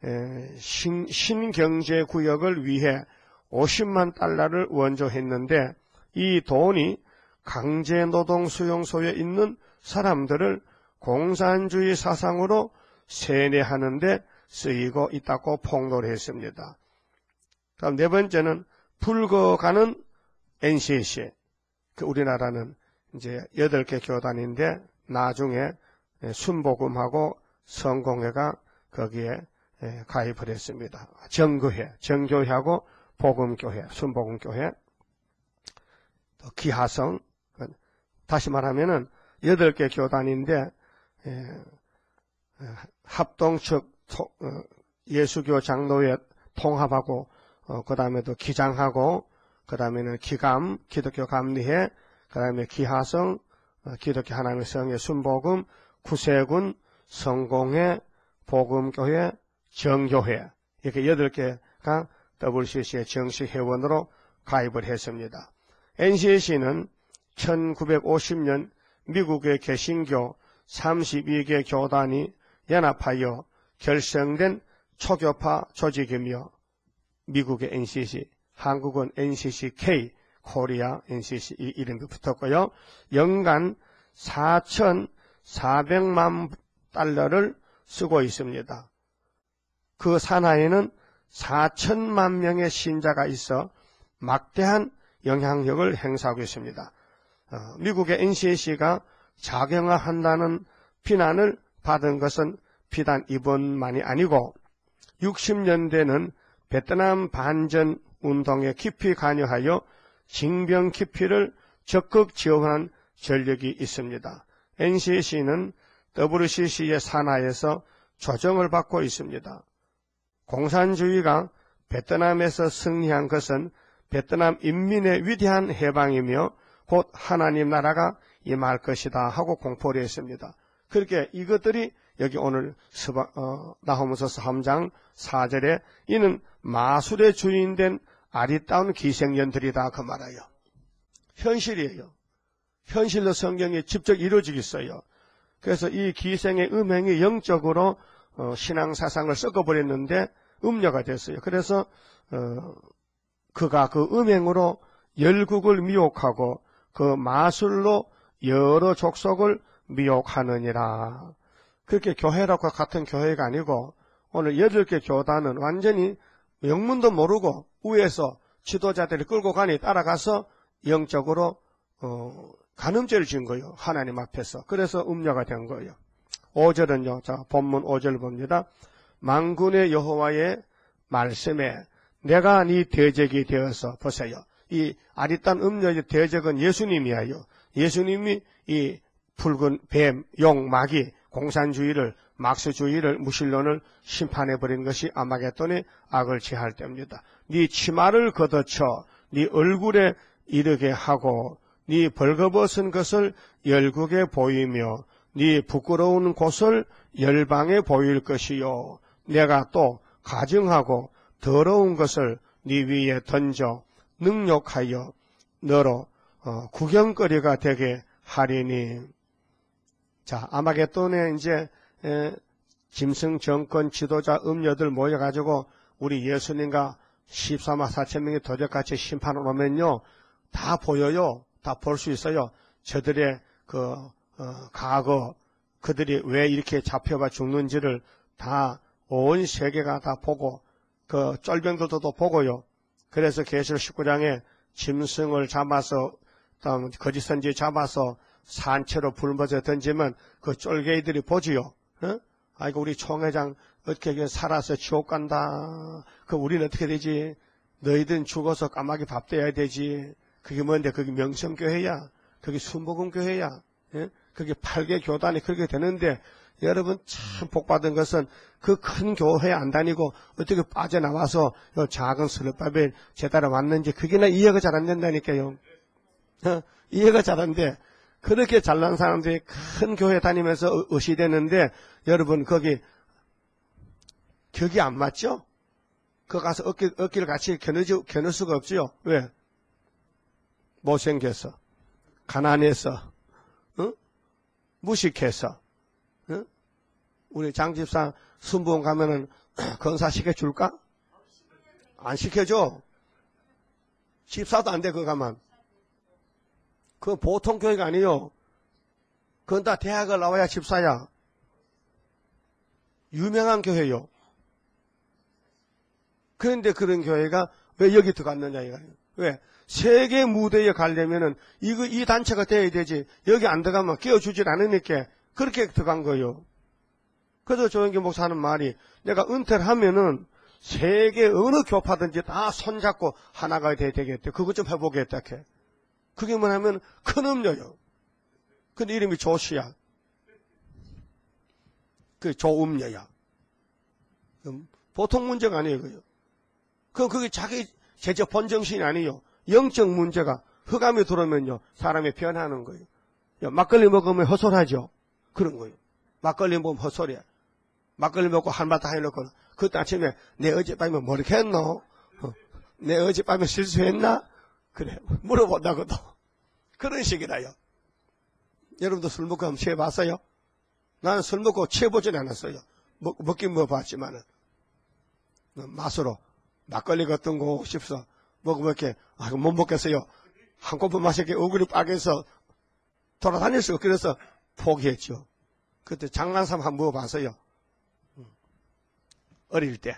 신경제구역을 위해 50만 달러를 원조했는데 이 돈이 강제노동 수용소에 있는 사람들을 공산주의 사상으로 세뇌하는 데 쓰이고 있다고 폭로를 했습니다. 다음 네 번째는 붉어가는 NCC, 그 우리나라는 이제 8개 교단인데 나중에 순복음하고 성공회가 거기에 가입을 했습니다. 정교회하고 복음교회, 순복음교회, 또 기하성, 다시 말하면은 8개 교단인데 합동 측 예수교 장로회 통합하고 그 다음에도 기장하고 그 다음에는 기감, 기독교 감리회, 그 다음에 기하성, 기독교 하나님의 성의 순복음, 구세군, 성공회, 복음교회, 정교회 이렇게 8개가 WCC의 정식 회원으로 가입을 했습니다. NCC는 1950년 미국의 개신교 32개 교단이 연합하여 결성된 초교파 조직이며 미국의 NCC, 한국은 NCCK, 코리아 NCC 이 이름도 붙었고요. 연간 4,400만 달러를 쓰고 있습니다. 그 산하에는 4천만 명의 신자가 있어 막대한 영향력을 행사하고 있습니다. 미국의 NCC가 자경화한다는 비난을 받은 것은 비단 이번만이 아니고 60년대는 베트남 반전 운동에 깊이 관여하여 징병 기피를 적극 지원한 전력이 있습니다. NCC는 WCC의 산하에서 조정을 받고 있습니다. 공산주의가 베트남에서 승리한 것은 베트남 인민의 위대한 해방이며 곧 하나님 나라가 임할 것이다 하고 공포를 했습니다. 그렇게 이것들이 여기 오늘 나호문서 3장 4절에 이는 마술의 주인된 아리따운 기생년들이다 그 말이에요. 현실이에요. 현실로 성경이 직접 이루어지겠어요. 그래서 이 기생의 음행이 영적으로 신앙사상을 썩어버렸는데 음녀가 됐어요. 그래서 그가 그 음행으로 열국을 미혹하고 그 마술로 여러 족속을 미혹하느니라. 그렇게 교회라고 같은 교회가 아니고 오늘 8개 교단은 완전히 영문도 모르고 위에서 지도자들이 끌고 가니 따라가서 영적으로 간음죄를 지은 거예요. 하나님 앞에서. 그래서 음녀가 된 거예요. 5절은요. 자, 본문 5절 봅니다. 만군의 여호와의 말씀에 내가 네 대적이 되어서 보세요. 이 아리따운 음녀의 대적은 예수님이에요. 예수님이 이 붉은 뱀, 용, 마귀, 공산주의를, 막스주의를, 무신론을 심판해버린 것이 아마겟돈의 악을 제할 때입니다. 네 치마를 걷어쳐 네 얼굴에 이르게 하고 네 벌거벗은 것을 열국에 보이며 네 부끄러운 곳을 열방에 보일 것이요. 내가 또 가증하고 더러운 것을 네 위에 던져 능욕하여 너로 구경거리가 되게 하리니. 자, 아마겟돈에 이제 짐승 정권 지도자 음녀들 모여가지고 우리 예수님과 14만 4천 명의 도적같이 심판을 오면요, 다 보여요. 다 볼 수 있어요. 저들의 과거, 그들이 왜 이렇게 잡혀가 죽는지를 다 온 세계가 다 보고 그 쫄병들도 보고요. 그래서 계시록 19장에 짐승을 잡아서 다음 거짓 선지 잡아서 산채로 불못에 던지면 그 쫄개이들이 보지요. 아이고 우리 총회장 어떻게 살아서 지옥 간다. 그 우리는 어떻게 되지? 너희들은 죽어서 까마귀 밥 돼야 되지. 그게 뭔데? 그게 명성교회야. 그게 순복음교회야. 예? 그게 8개 교단이 그렇게 되는데 여러분 참 복받은 것은 그 큰 교회 안 다니고 어떻게 빠져나와서 작은 스룹바벨 제따라 왔는지 그게 나 이해가 잘 안 된다니까요. 이해가 잘 안 돼. 그렇게 잘난 사람들이 큰 교회 다니면서 의시되는데 여러분 거기 격이 안 맞죠? 거기 가서 어깨를 같이 겨눌 수가 없지요. 왜? 못생겨서, 가난해서, 무식해서. 우리 장집사 순복음 가면은 건사 시켜줄까? 안 시켜줘. 집사도 안 돼, 그거 가면. 그건 보통 교회가 아니에요. 그건 다 대학을 나와야 집사야. 유명한 교회요. 그런데 그런 교회가 왜 여기 들어갔느냐 이거예요. 왜? 세계 무대에 가려면은 이 단체가 돼야 되지. 여기 안 들어가면 끼워주질 않으니까 그렇게 들어간 거예요. 그래서 조영기 목사 하는 말이 내가 은퇴를 하면은 세계 어느 교파든지 다 손잡고 하나가 돼야 되겠대. 그것 좀 해보겠다. 그게 뭐냐면 큰 음료요. 근데 이름이 조시야. 그 조음료야. 보통 문제가 아니에요. 그게 자기 제적 본정신이 아니에요. 영적 문제가 흑암이 들어오면요. 사람이 변하는 거예요. 막걸리 먹으면 헛소리하죠. 그런 거예요. 막걸리 먹으면 헛소리야. 막걸리 먹고 한말 다 해놓고 그때 아침에 내 어젯밤에 뭐 이렇게 했노? 내 어젯밤에 실수했나? 그래 물어본다고도. 그런 식이라요. 여러분도 술 먹고 한번 취해봤어요? 나는 술 먹고 취해보진 않았어요. 먹긴 먹어봤지만은 맛으로 막걸리 같은 거 싶어서 먹으면 이렇게 못 먹겠어요. 한 코프 마시게 얼굴이 빨개서 돌아다닐 수가 그래서 포기했죠. 그때 장난삼 한번 먹어봤어요. 어릴 때.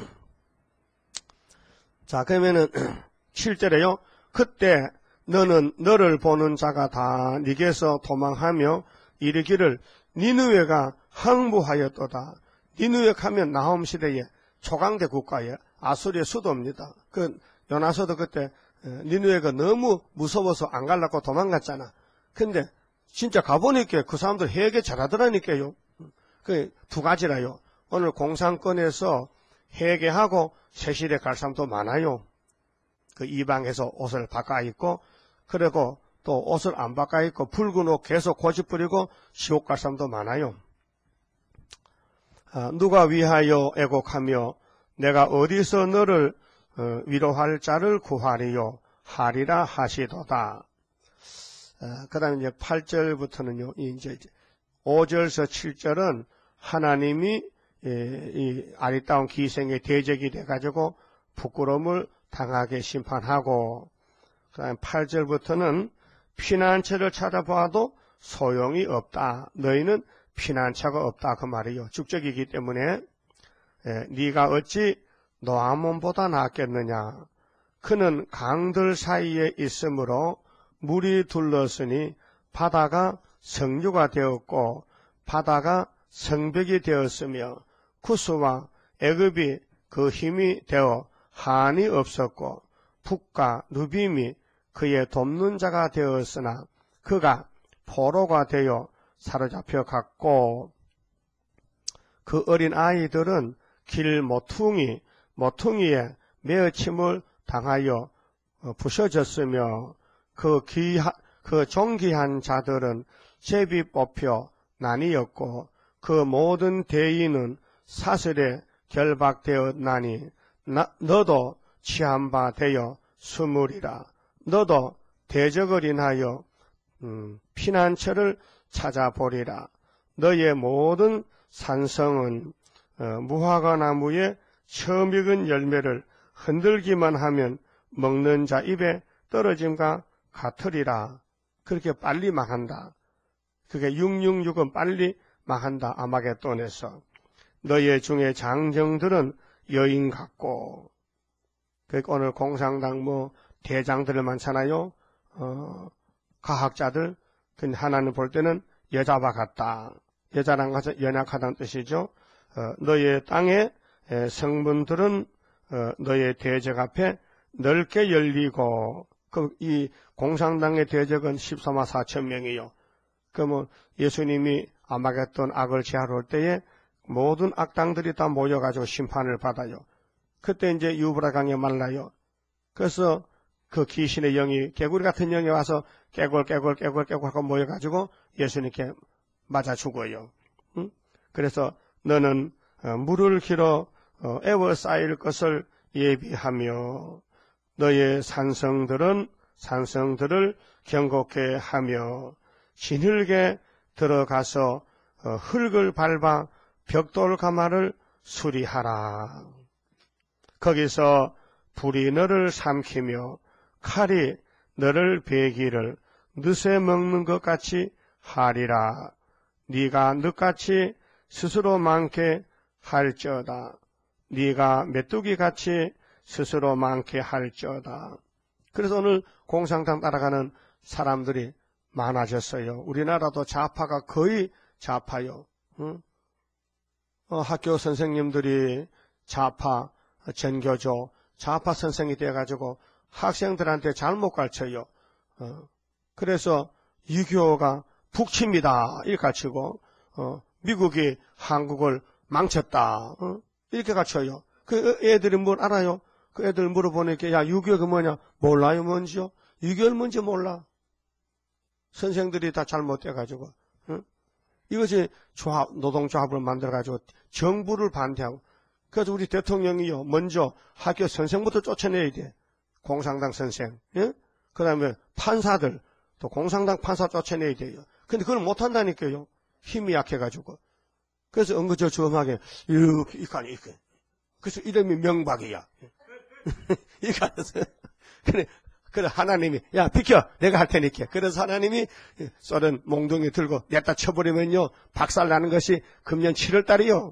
자, 그러면은 7절에요. 그때 너는 너를 보는 자가 다 네게서 도망하며 이르기를 니느웨가 항부하였도다. 니느웨 하면 나홈 시대에 초강대 국가에 아수리의 수도입니다. 그 요나서도 그때 니느웨가 너무 무서워서 안 가려고 도망갔잖아. 근데 진짜 가보니까 그 사람들 회개 잘하더라니까요. 그 두 가지라요. 오늘 공산권에서 회개하고 세실에 갈 사람도 많아요. 그 이방에서 옷을 바꿔 입고 그리고 또 옷을 안 바꿔 입고 붉은 옷 계속 고집 부리고 지옥 갈 사람도 많아요. 누가 위하여 애곡하며 내가 어디서 너를 위로할 자를 구하리요 하리라 하시도다. 그 다음에 이제 8절부터는요, 이제 5절에서 7절은 하나님이 이 아리따운 기생의 대적이 돼가지고 부끄러움을 당하게 심판하고, 그 다음에 8절부터는 피난처를 찾아봐도 소용이 없다. 너희는 피난처가 없다. 그 말이요. 죽적이기 때문에 네가 어찌 노아몬보다 낫겠느냐. 그는 강들 사이에 있으므로 물이 둘렀으니 바다가 성류가 되었고 바다가 성벽이 되었으며 구스와 애굽이 그 힘이 되어 한이 없었고 북과 누빔이 그의 돕는 자가 되었으나 그가 포로가 되어 사로잡혀 갔고 그 어린 아이들은 길 모퉁이에 매어침을 당하여 부셔졌으며 그 존귀한 자들은 제비 뽑혀 나뉘었고 그 모든 대의는 사슬에 결박되었나니 너도 취한 바 되어 숨으리라. 너도 대적을 인하여 피난처를 찾아보리라. 너의 모든 산성은 무화과 나무에 처음 익은 열매를 흔들기만 하면 먹는 자 입에 떨어짐과 같으리라. 그렇게 빨리 망한다. 그게 666은 빨리 망한다. 아마겟돈에서. 너의 중에 장정들은 여인 같고, 그러니까 오늘 공산당 대장들을 많잖아요. 과학자들. 근데 하나는 볼 때는 여자와 같다. 여자랑 같이 연약하다는 뜻이죠. 너의 땅의 성분들은 너의 대적 앞에 넓게 열리고, 이 공산당의 대적은 14만 4천 명이요. 그러면 예수님이 아마겟돈 악을 제하러 올 때에 모든 악당들이 다 모여가지고 심판을 받아요. 그때 이제 유브라강에 말라요. 그래서 그 귀신의 영이 개구리 같은 영이 와서 깨골 하고 모여가지고 예수님께 맞아 죽어요. 응? 그래서 너는 물을 길어 에워싸일 것을 예비하며 너의 산성들을 경고케 하며 진흙에 들어가서 흙을 밟아 벽돌 가마를 수리하라. 거기서 불이 너를 삼키며 칼이 너를 베기를 늦에 먹는 것 같이 하리라. 네가 늦같이 스스로 많게 할지어다. 네가 메뚜기 같이 스스로 많게 할지어다. 그래서 오늘 공산당 따라가는 사람들이 많아졌어요. 우리나라도 좌파가 거의 좌파요. 응? 학교 선생님들이 좌파 전교조, 좌파 선생이 돼가지고 학생들한테 잘못 가르쳐요. 그래서 유교가 북치입니다. 이렇게 가르치고, 미국이 한국을 망쳤다. 이렇게 가르쳐요. 그 애들이 뭘 알아요? 그 애들 물어보니까, 야, 유교가 뭐냐? 몰라요, 뭔지요? 유교를 뭔지 몰라. 선생들이 다 잘못돼가지고, 이것이 조합, 노동조합을 만들어가지고 정부를 반대하고, 그래서 우리 대통령이요, 먼저 학교 선생부터 쫓아내야 돼. 공산당 선생, 예? 그 다음에 판사들, 또 공산당 판사 쫓아내야 돼요. 근데 그걸 못한다니까요. 힘이 약해가지고. 그래서 엉거저주음하게, 이렇게. 그래서 이름이 명박이야. 이렇게 하면서. 그래, 하나님이, 야, 비켜! 내가 할 테니까. 그래서 하나님이 쏘는 몽둥이 들고 냈다 쳐버리면요, 박살 나는 것이 금년 7월 달이요.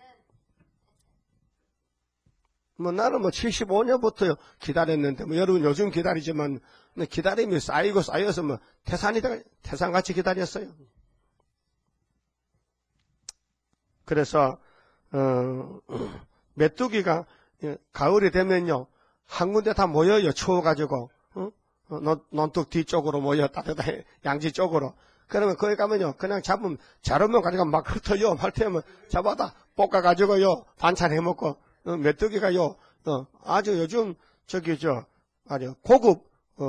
나는 75년부터 기다렸는데, 여러분 요즘 기다리지만, 기다림이 쌓이고 쌓여서 태산같이 기다렸어요. 그래서, 메뚜기가 가을이 되면요, 한 군데 다 모여요, 추워가지고, 논둑 뒤쪽으로 모여, 따뜻한 양지 쪽으로. 그러면 거기 가면요, 그냥 잡으면, 자르면 가지고 막 흩어요. 할테면 잡아다 볶아가지고요, 반찬 해먹고, 메뚜기가요, 아주 요즘, 아주 고급,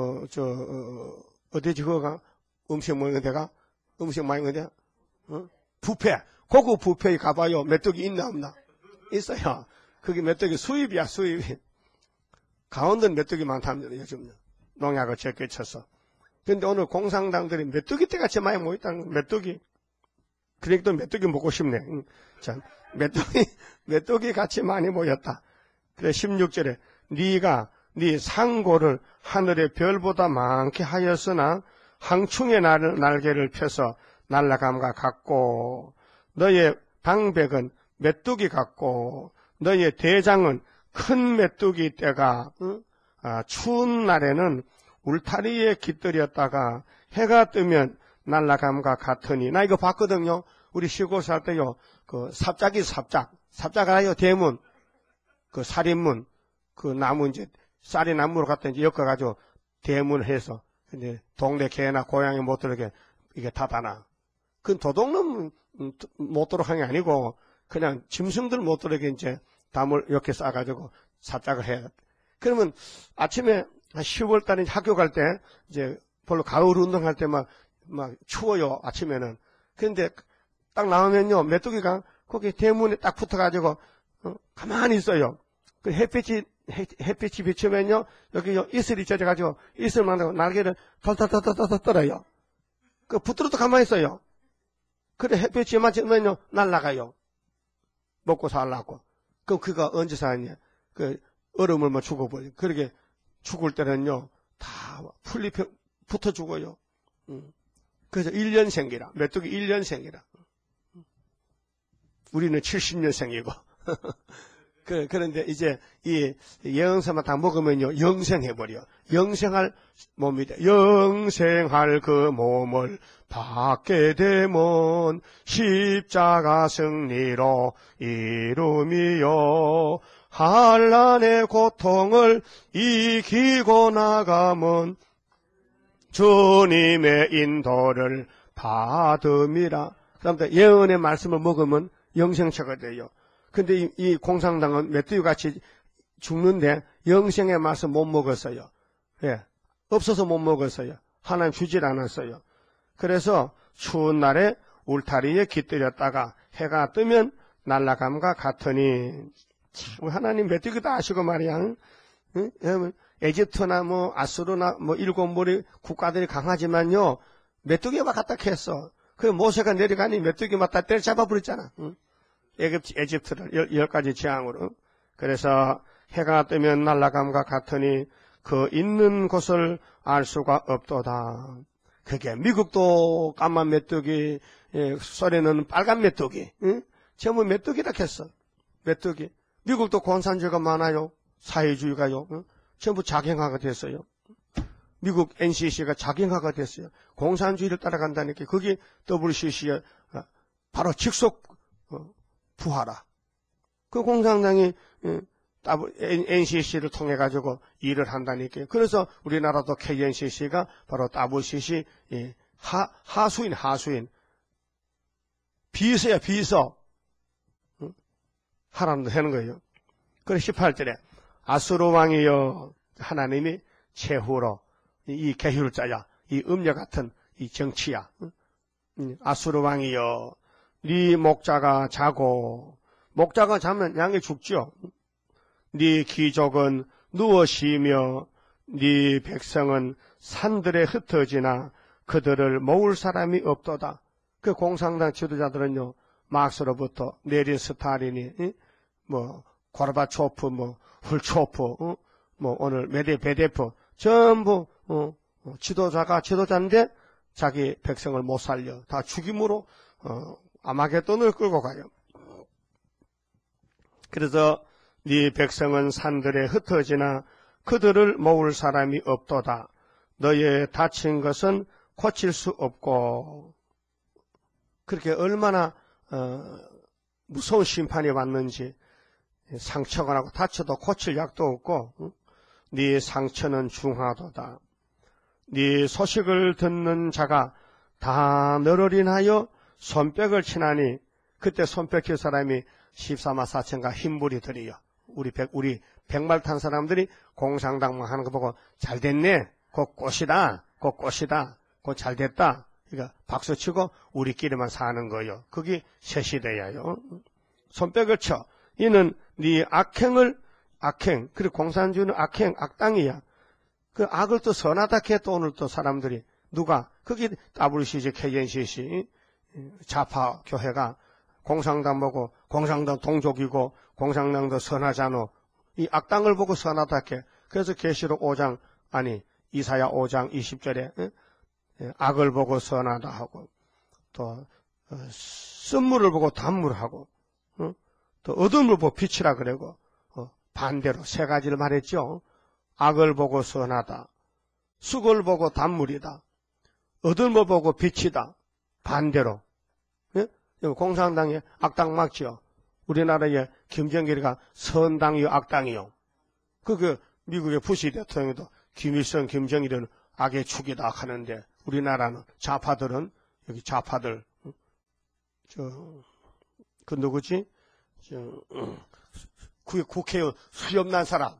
어디지, 그거가? 음식 먹는 데가? 음식 많이 먹는 데가? 뷔페. 고급 뷔페에 가봐요. 메뚜기 있나 없나? 있어요. 그게 메뚜기 수입이야, 수입이. 강원도는 메뚜기 많답니다, 요즘요. 농약을 적게 쳐서. 근데 오늘 공산당들이 메뚜기 떼같이 많이 모였다는 거예요, 메뚜기. 그러니까 또 메뚜기 먹고 싶네. 자, 메뚜기 같이 많이 모였다. 그래, 16절에, 네가 네 상고를 하늘의 별보다 많게 하였으나 항충의 날개를 펴서 날아감과 같고, 너의 방백은 메뚜기 같고, 너의 대장은 큰 메뚜기 떼가 추운 날에는 울타리에 깃들였다가 해가 뜨면 날아감과 같으니. 나 이거 봤거든요. 우리 시골 살 때요. 그 삽작 알아요? 대문. 그 살인문. 그 나무 이제 쌀이 나무로 갖다 이제 엮어가지고 대문을 해서. 근데 동네 개나 고양이 못 들게 이게 닫아놔. 그 도둑놈 못 들어오게 한 게 아니고 그냥 짐승들 못 들어오게 이제 담을 이렇게 싸가지고 삽작을 해. 그러면 아침에 10월 달에 학교 갈 때 이제 별로 가을 운동할 때 막 추워요, 아침에는. 그런데 딱 나오면요, 메뚜기가 거기 대문에 딱 붙어가지고 가만히 있어요. 그 햇빛이 비치면요, 여기 이슬이 젖어가지고 이슬 만나고 날개를 덜덜덜덜 떨어요. 그 붙들어도 가만히 있어요. 그래 햇빛이 맞으면요 날아가요. 먹고 살라고. 그럼 그가 언제 사냐? 그 얼음을 죽어버려. 그렇게 죽을 때는요 다 붙어 죽어요. 그래서 1년생이라 메뚜기 1년생이라. 우리는 70년생이고. 그런데 이제 이 영생만 다 먹으면요 영생해버려. 영생할 몸이 돼. 영생할 그 몸을 받게 되면 십자가 승리로 이름이요. 환난의 고통을 이기고 나가면 주님의 인도를 받음이라. 그다음에 예언의 말씀을 먹으면 영생체가 돼요. 근데 이 공산당은 메뚜기같이 죽는데 영생의 맛을 못 먹었어요. 예, 없어서 못 먹었어요. 하나님 주질 않았어요. 그래서 추운 날에 울타리에 깃들였다가 해가 뜨면 날아감과 같으니. 참 하나님 메뚜기도 아시고 말이야. 응? 에집트나 아수르나 일곱 무리 국가들이 강하지만요 메뚜기가 갖다 캤어. 그 모세가 내려가니 메뚜기만 다 때려잡아버렸잖아. 응? 에집트를 10가지 재앙으로. 그래서 해가 뜨면 날아감과 같으니 그 있는 곳을 알 수가 없도다. 그게 미국도 까만 메뚜기, 소련은 빨간 메뚜기, 응? 전부 메뚜기라 했어. 메뚜기. 미국도 공산주의가 많아요. 사회주의가요. 응? 전부 작용화가 됐어요. 미국 NCC가 작용화가 됐어요. 공산주의를 따라간다니까 그게 WCC의 바로 직속 부하라. 그 공산당이 NCC를 통해 가지고 일을 한다니까요. 그래서 우리나라도 KNCC가 바로 WCC 하수인 비서야 비서 하라는 하는 거예요. 그래서 18절에 아수르 왕이여 하나님이 최후로 이 계율자야 이 음녀 같은 이 정치야 아수르 왕이여 네 목자가 자고 목자가 자면 양이 죽죠. 네 귀족은 누워 쉬며 네 백성은 산들에 흩어지나 그들을 모을 사람이 없도다. 그 공산당 지도자들은요 막스로부터 내린 스탈린이 뭐 고르바초프 뭐 훌초프 뭐 오늘 메드베데프 전부 지도자인데 자기 백성을 못 살려 다 죽임으로 아마겟돈을 끌고 가요. 그래서 네 백성은 산들에 흩어지나 그들을 모을 사람이 없도다. 너의 다친 것은 고칠 수 없고 그렇게 얼마나 무서운 심판이 왔는지 상처가 나고 다쳐도 고칠 약도 없고 네 상처는 중하도다. 네 소식을 듣는 자가 다 너를 인하여 손뼉을 치나니 그때 손뼉 칠 사람이 14만 4천가 흰부리들이요. 우리 백말 탄 사람들이 공산당만 하는 거 보고 잘 됐네. 곧 꽃이다. 곧 잘 됐다. 그러니까 박수치고 우리끼리만 사는 거요. 그게 새 시대야요. 손뼉을 쳐. 이는 네 악행 그리고 공산주의는 악당이야. 그 악을 또 선하다 해 또 오늘 또 사람들이 누가 그게 WCC, KNCC 좌파 교회가 공산당 보고 공산당 동족이고 공산당도 선하잖아. 이 악당을 보고 선하다 해. 그래서 계시록 5장 아니 이사야 5장 20절에 악을 보고 선하다 하고 또 쓴물을 보고 단물하고 또 어둠을 보고 빛이라 그러고 반대로 세 가지를 말했죠. 악을 보고 선하다. 쑥을 보고 단물이다. 어둠을 보고 빛이다. 반대로. 예? 공산당이 악당 막지요. 우리나라의 김정일이가 선당이요 악당이요. 미국의 부시 대통령도 김일성, 김정일은 악의 축이다 하는데 우리나라는 좌파들은 여기 좌파들 그 누구지? 국회의원 수염 난 사람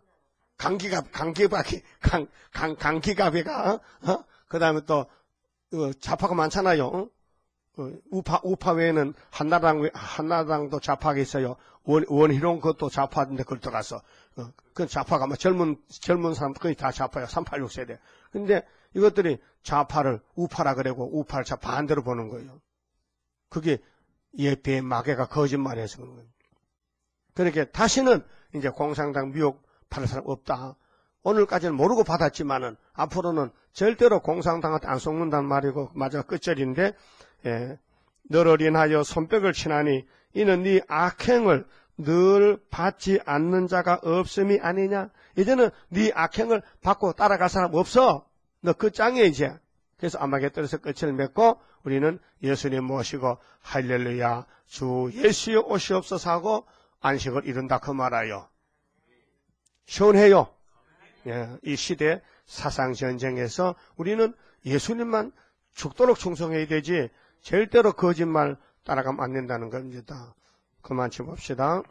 강기갑이가 그 다음에 또 좌파가 많잖아요. 우파 외에는 한나라당도 좌파가 있어요. 원희룡 그것도 좌파인데 그걸 들어가서 그 좌파가 막 젊은 사람 거의 다 좌파야. 386 세대. 근데 이것들이 좌파를 우파라 그러고 우파를 반대로 보는 거예요. 그게 예배 마개가 거짓말해서 그런 거예요. 그렇게 다시는 이제 공산당 미혹 받을 사람 없다. 오늘까지는 모르고 받았지만은 앞으로는 절대로 공산당한테 안 속는단 말이고 맞아 끝절인데 너를 인하여 손뼉을 치나니 이는 네 악행을 늘 받지 않는 자가 없음이 아니냐. 이제는 네 악행을 받고 따라갈 사람 없어. 너 끝장이야 이제. 그래서 아마겟돈에서 끝을 맺고 우리는 예수님 모시고 할렐루야 주 예수여 오시옵소서 하고 안식을 이룬다 그 말아요. 시원해요. 예, 이 시대 사상전쟁에서 우리는 예수님만 죽도록 충성해야 되지 절대로 거짓말 따라가면 안 된다는 겁니다. 그만 칩읍시다.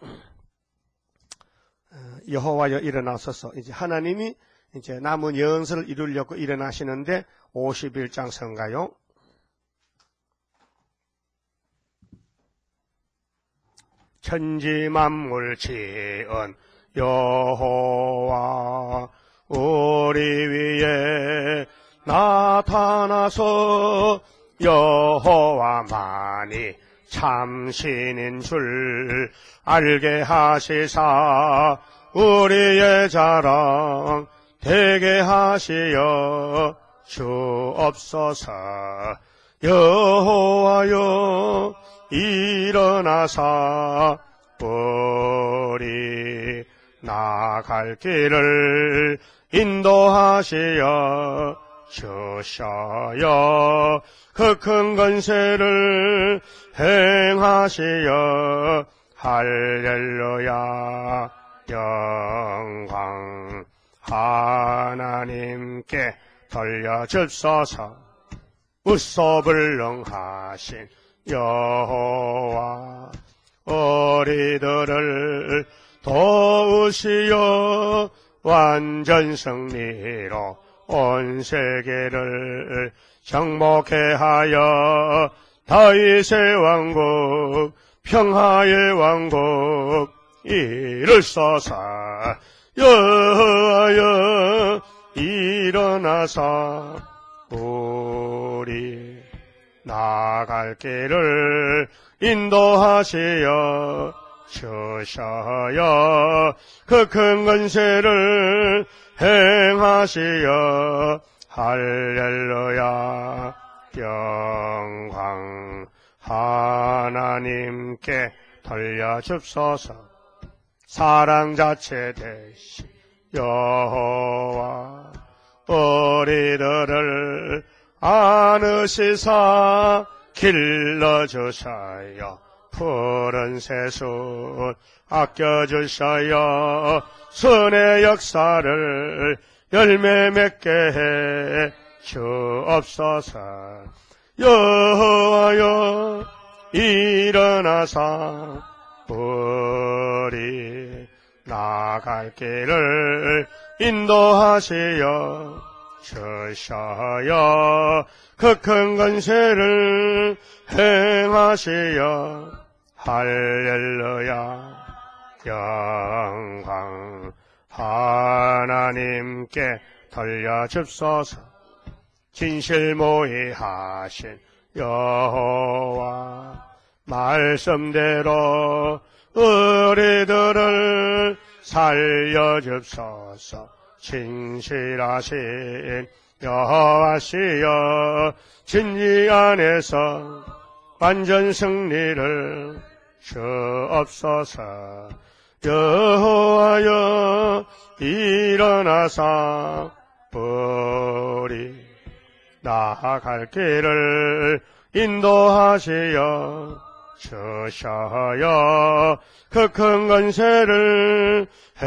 여호와여 일어나소서. 이제 하나님이 이제 남은 연설을 이루려고 일어나시는데 51장 성가요. 천지 만물 지은 여호와 우리 위에 나타나서 여호와만이 참신인 줄 알게 하시사 우리의 자랑 되게 하시어 주옵소서. 여호와여 일어나사 우리 나가 나갈 길을 인도하시어 주셔요. 그 큰 권세를 행하시어 할렐루야. 영광 하나님께 돌려줍소서. 우소불능하신 여호와 우리들을 도우시어 완전 승리로 온 세계를 정복해 하여 다윗의 왕국 평화의 왕국 이루소서. 여호와여 일어나사 우리 나갈 길을 인도하시어 주셔요. 그 큰 권세를 행하시어 할렐루야. 영광 하나님께 돌려줍소서. 사랑 자체 되신 여호와 우리들을 안으시사 길러주셔요. 푸른 새순 아껴주셔요. 선의 역사를 열매 맺게 해 주옵소서. 여호와여 일어나사 우리 나갈 길을 인도하시어 주셔요. 그 큰 권세를 행하시어 할렐루야. 영광 하나님께 돌려줍소서. 진실모의하신 여호와 말씀대로 우리들을 살려줍소서. 진실하신 여호와시여 진리 안에서 완전 승리를 주옵소서. 여호와여 일어나사 우리 나아갈 길을 인도하시어 주셔요. 그 큰 권세를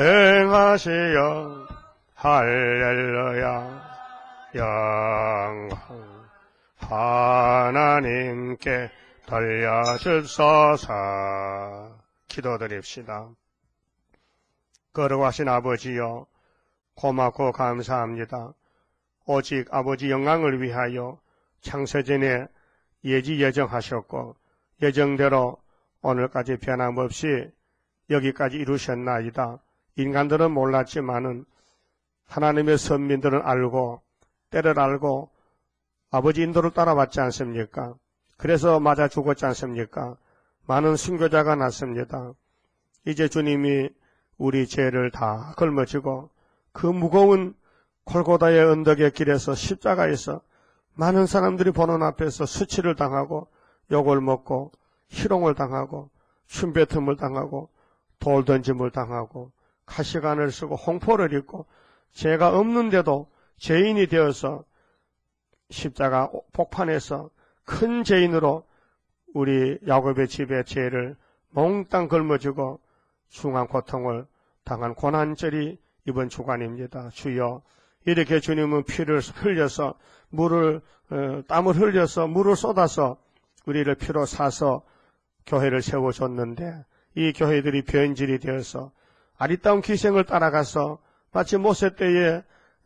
행하시어 할렐루야. 영광 하나님께 돌려주소서. 기도드립시다. 거룩하신 아버지여, 고맙고 감사합니다. 오직 아버지 영광을 위하여 창세전에 예정하셨고 예정대로 오늘까지 변함없이 여기까지 이루셨나이다. 인간들은 몰랐지만은 하나님의 선민들은 알고 때를 알고 아버지 인도를 따라왔지 않습니까? 그래서 맞아 죽었지 않습니까? 많은 순교자가 났습니다. 이제 주님이 우리 죄를 다 걸머지고 그 무거운 골고다의 언덕의 길에서 십자가에서 많은 사람들이 보는 앞에서 수치를 당하고 욕을 먹고 희롱을 당하고 춤뱉음을 당하고 돌 던짐을 당하고 가시관을 쓰고 홍포를 입고 죄가 없는데도 죄인이 되어서 십자가 복판에서 큰 죄인으로 우리 야곱의 집의 죄를 몽땅 걸머지고 중한 고통을 당한 고난절이 이번 주간입니다. 주여, 이렇게 주님은 피를 흘려서 땀을 흘려서 물을 쏟아서 우리를 피로 사서 교회를 세워줬는데 이 교회들이 변질이 되어서 아리따운 기생을 따라가서 마치 모세 때에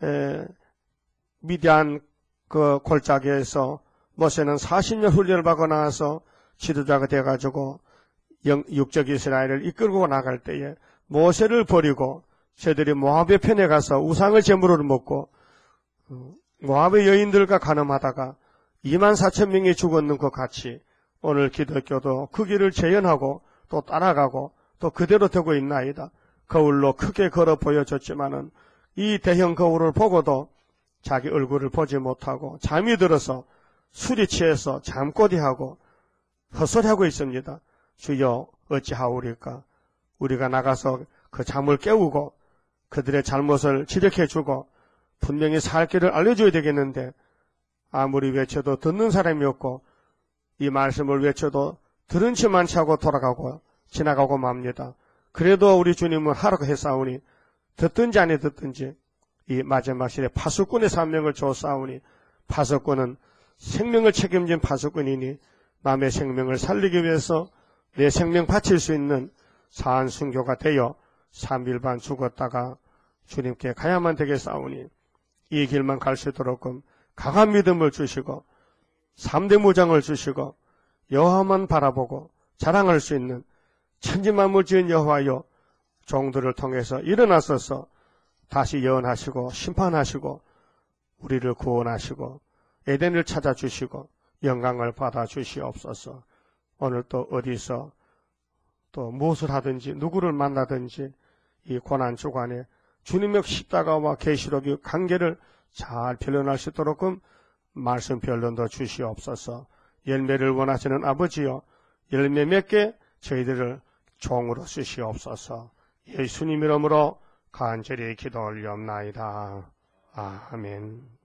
미디안 그 골짜기에서 모세는 40년 훈련을 받고 나와서 지도자가 돼가지고 육적 이스라엘을 이끌고 나갈 때에 모세를 버리고 저들이 모압의 편에 가서 우상의 제물을 먹고 모압의 여인들과 간음하다가 24,000명이 죽었는 것 같이 오늘 기독교도 그 길을 재현하고 또 따라가고 또 그대로 되고 있나이다. 거울로 크게 걸어 보여줬지만은 이 대형 거울을 보고도 자기 얼굴을 보지 못하고 잠이 들어서 술이 취해서 잠꼬대하고 헛소리하고 있습니다. 주여 어찌하오리까? 우리가 나가서 그 잠을 깨우고 그들의 잘못을 지적해주고 분명히 살 길을 알려줘야 되겠는데 아무리 외쳐도 듣는 사람이 없고 이 말씀을 외쳐도 들은 채만 차고 돌아가고 지나가고 맙니다. 그래도 우리 주님은 하라고 했사오니 듣든지 아니 듣든지 이 마지막 시대 파수꾼의 사명을 줬사오니 파수꾼은 생명을 책임진 파수꾼이니 남의 생명을 살리기 위해서 내 생명 바칠 수 있는 사한 순교가 되어 3일 반 죽었다가 주님께 가야만 되겠사오니 이 길만 갈 수 있도록끔 강한 믿음을 주시고 3대 무장을 주시고 여호와만 바라보고 자랑할 수 있는 천지만물 지은 여호와여 종들을 통해서 일어나셔서 다시 예언하시고 심판하시고 우리를 구원하시고 에덴을 찾아주시고 영광을 받아주시옵소서. 오늘 또 어디서 또 무엇을 하든지 누구를 만나든지 이 고난주간에 주님의 십자가와 계시록의 관계를 잘 변론할 수 있도록끔 말씀 변론도 주시옵소서. 열매를 원하시는 아버지여 열매 맺게 저희들을 종으로 쓰시옵소서. 예수님 이름으로 간절히 기도 올리옵나이다. 아멘.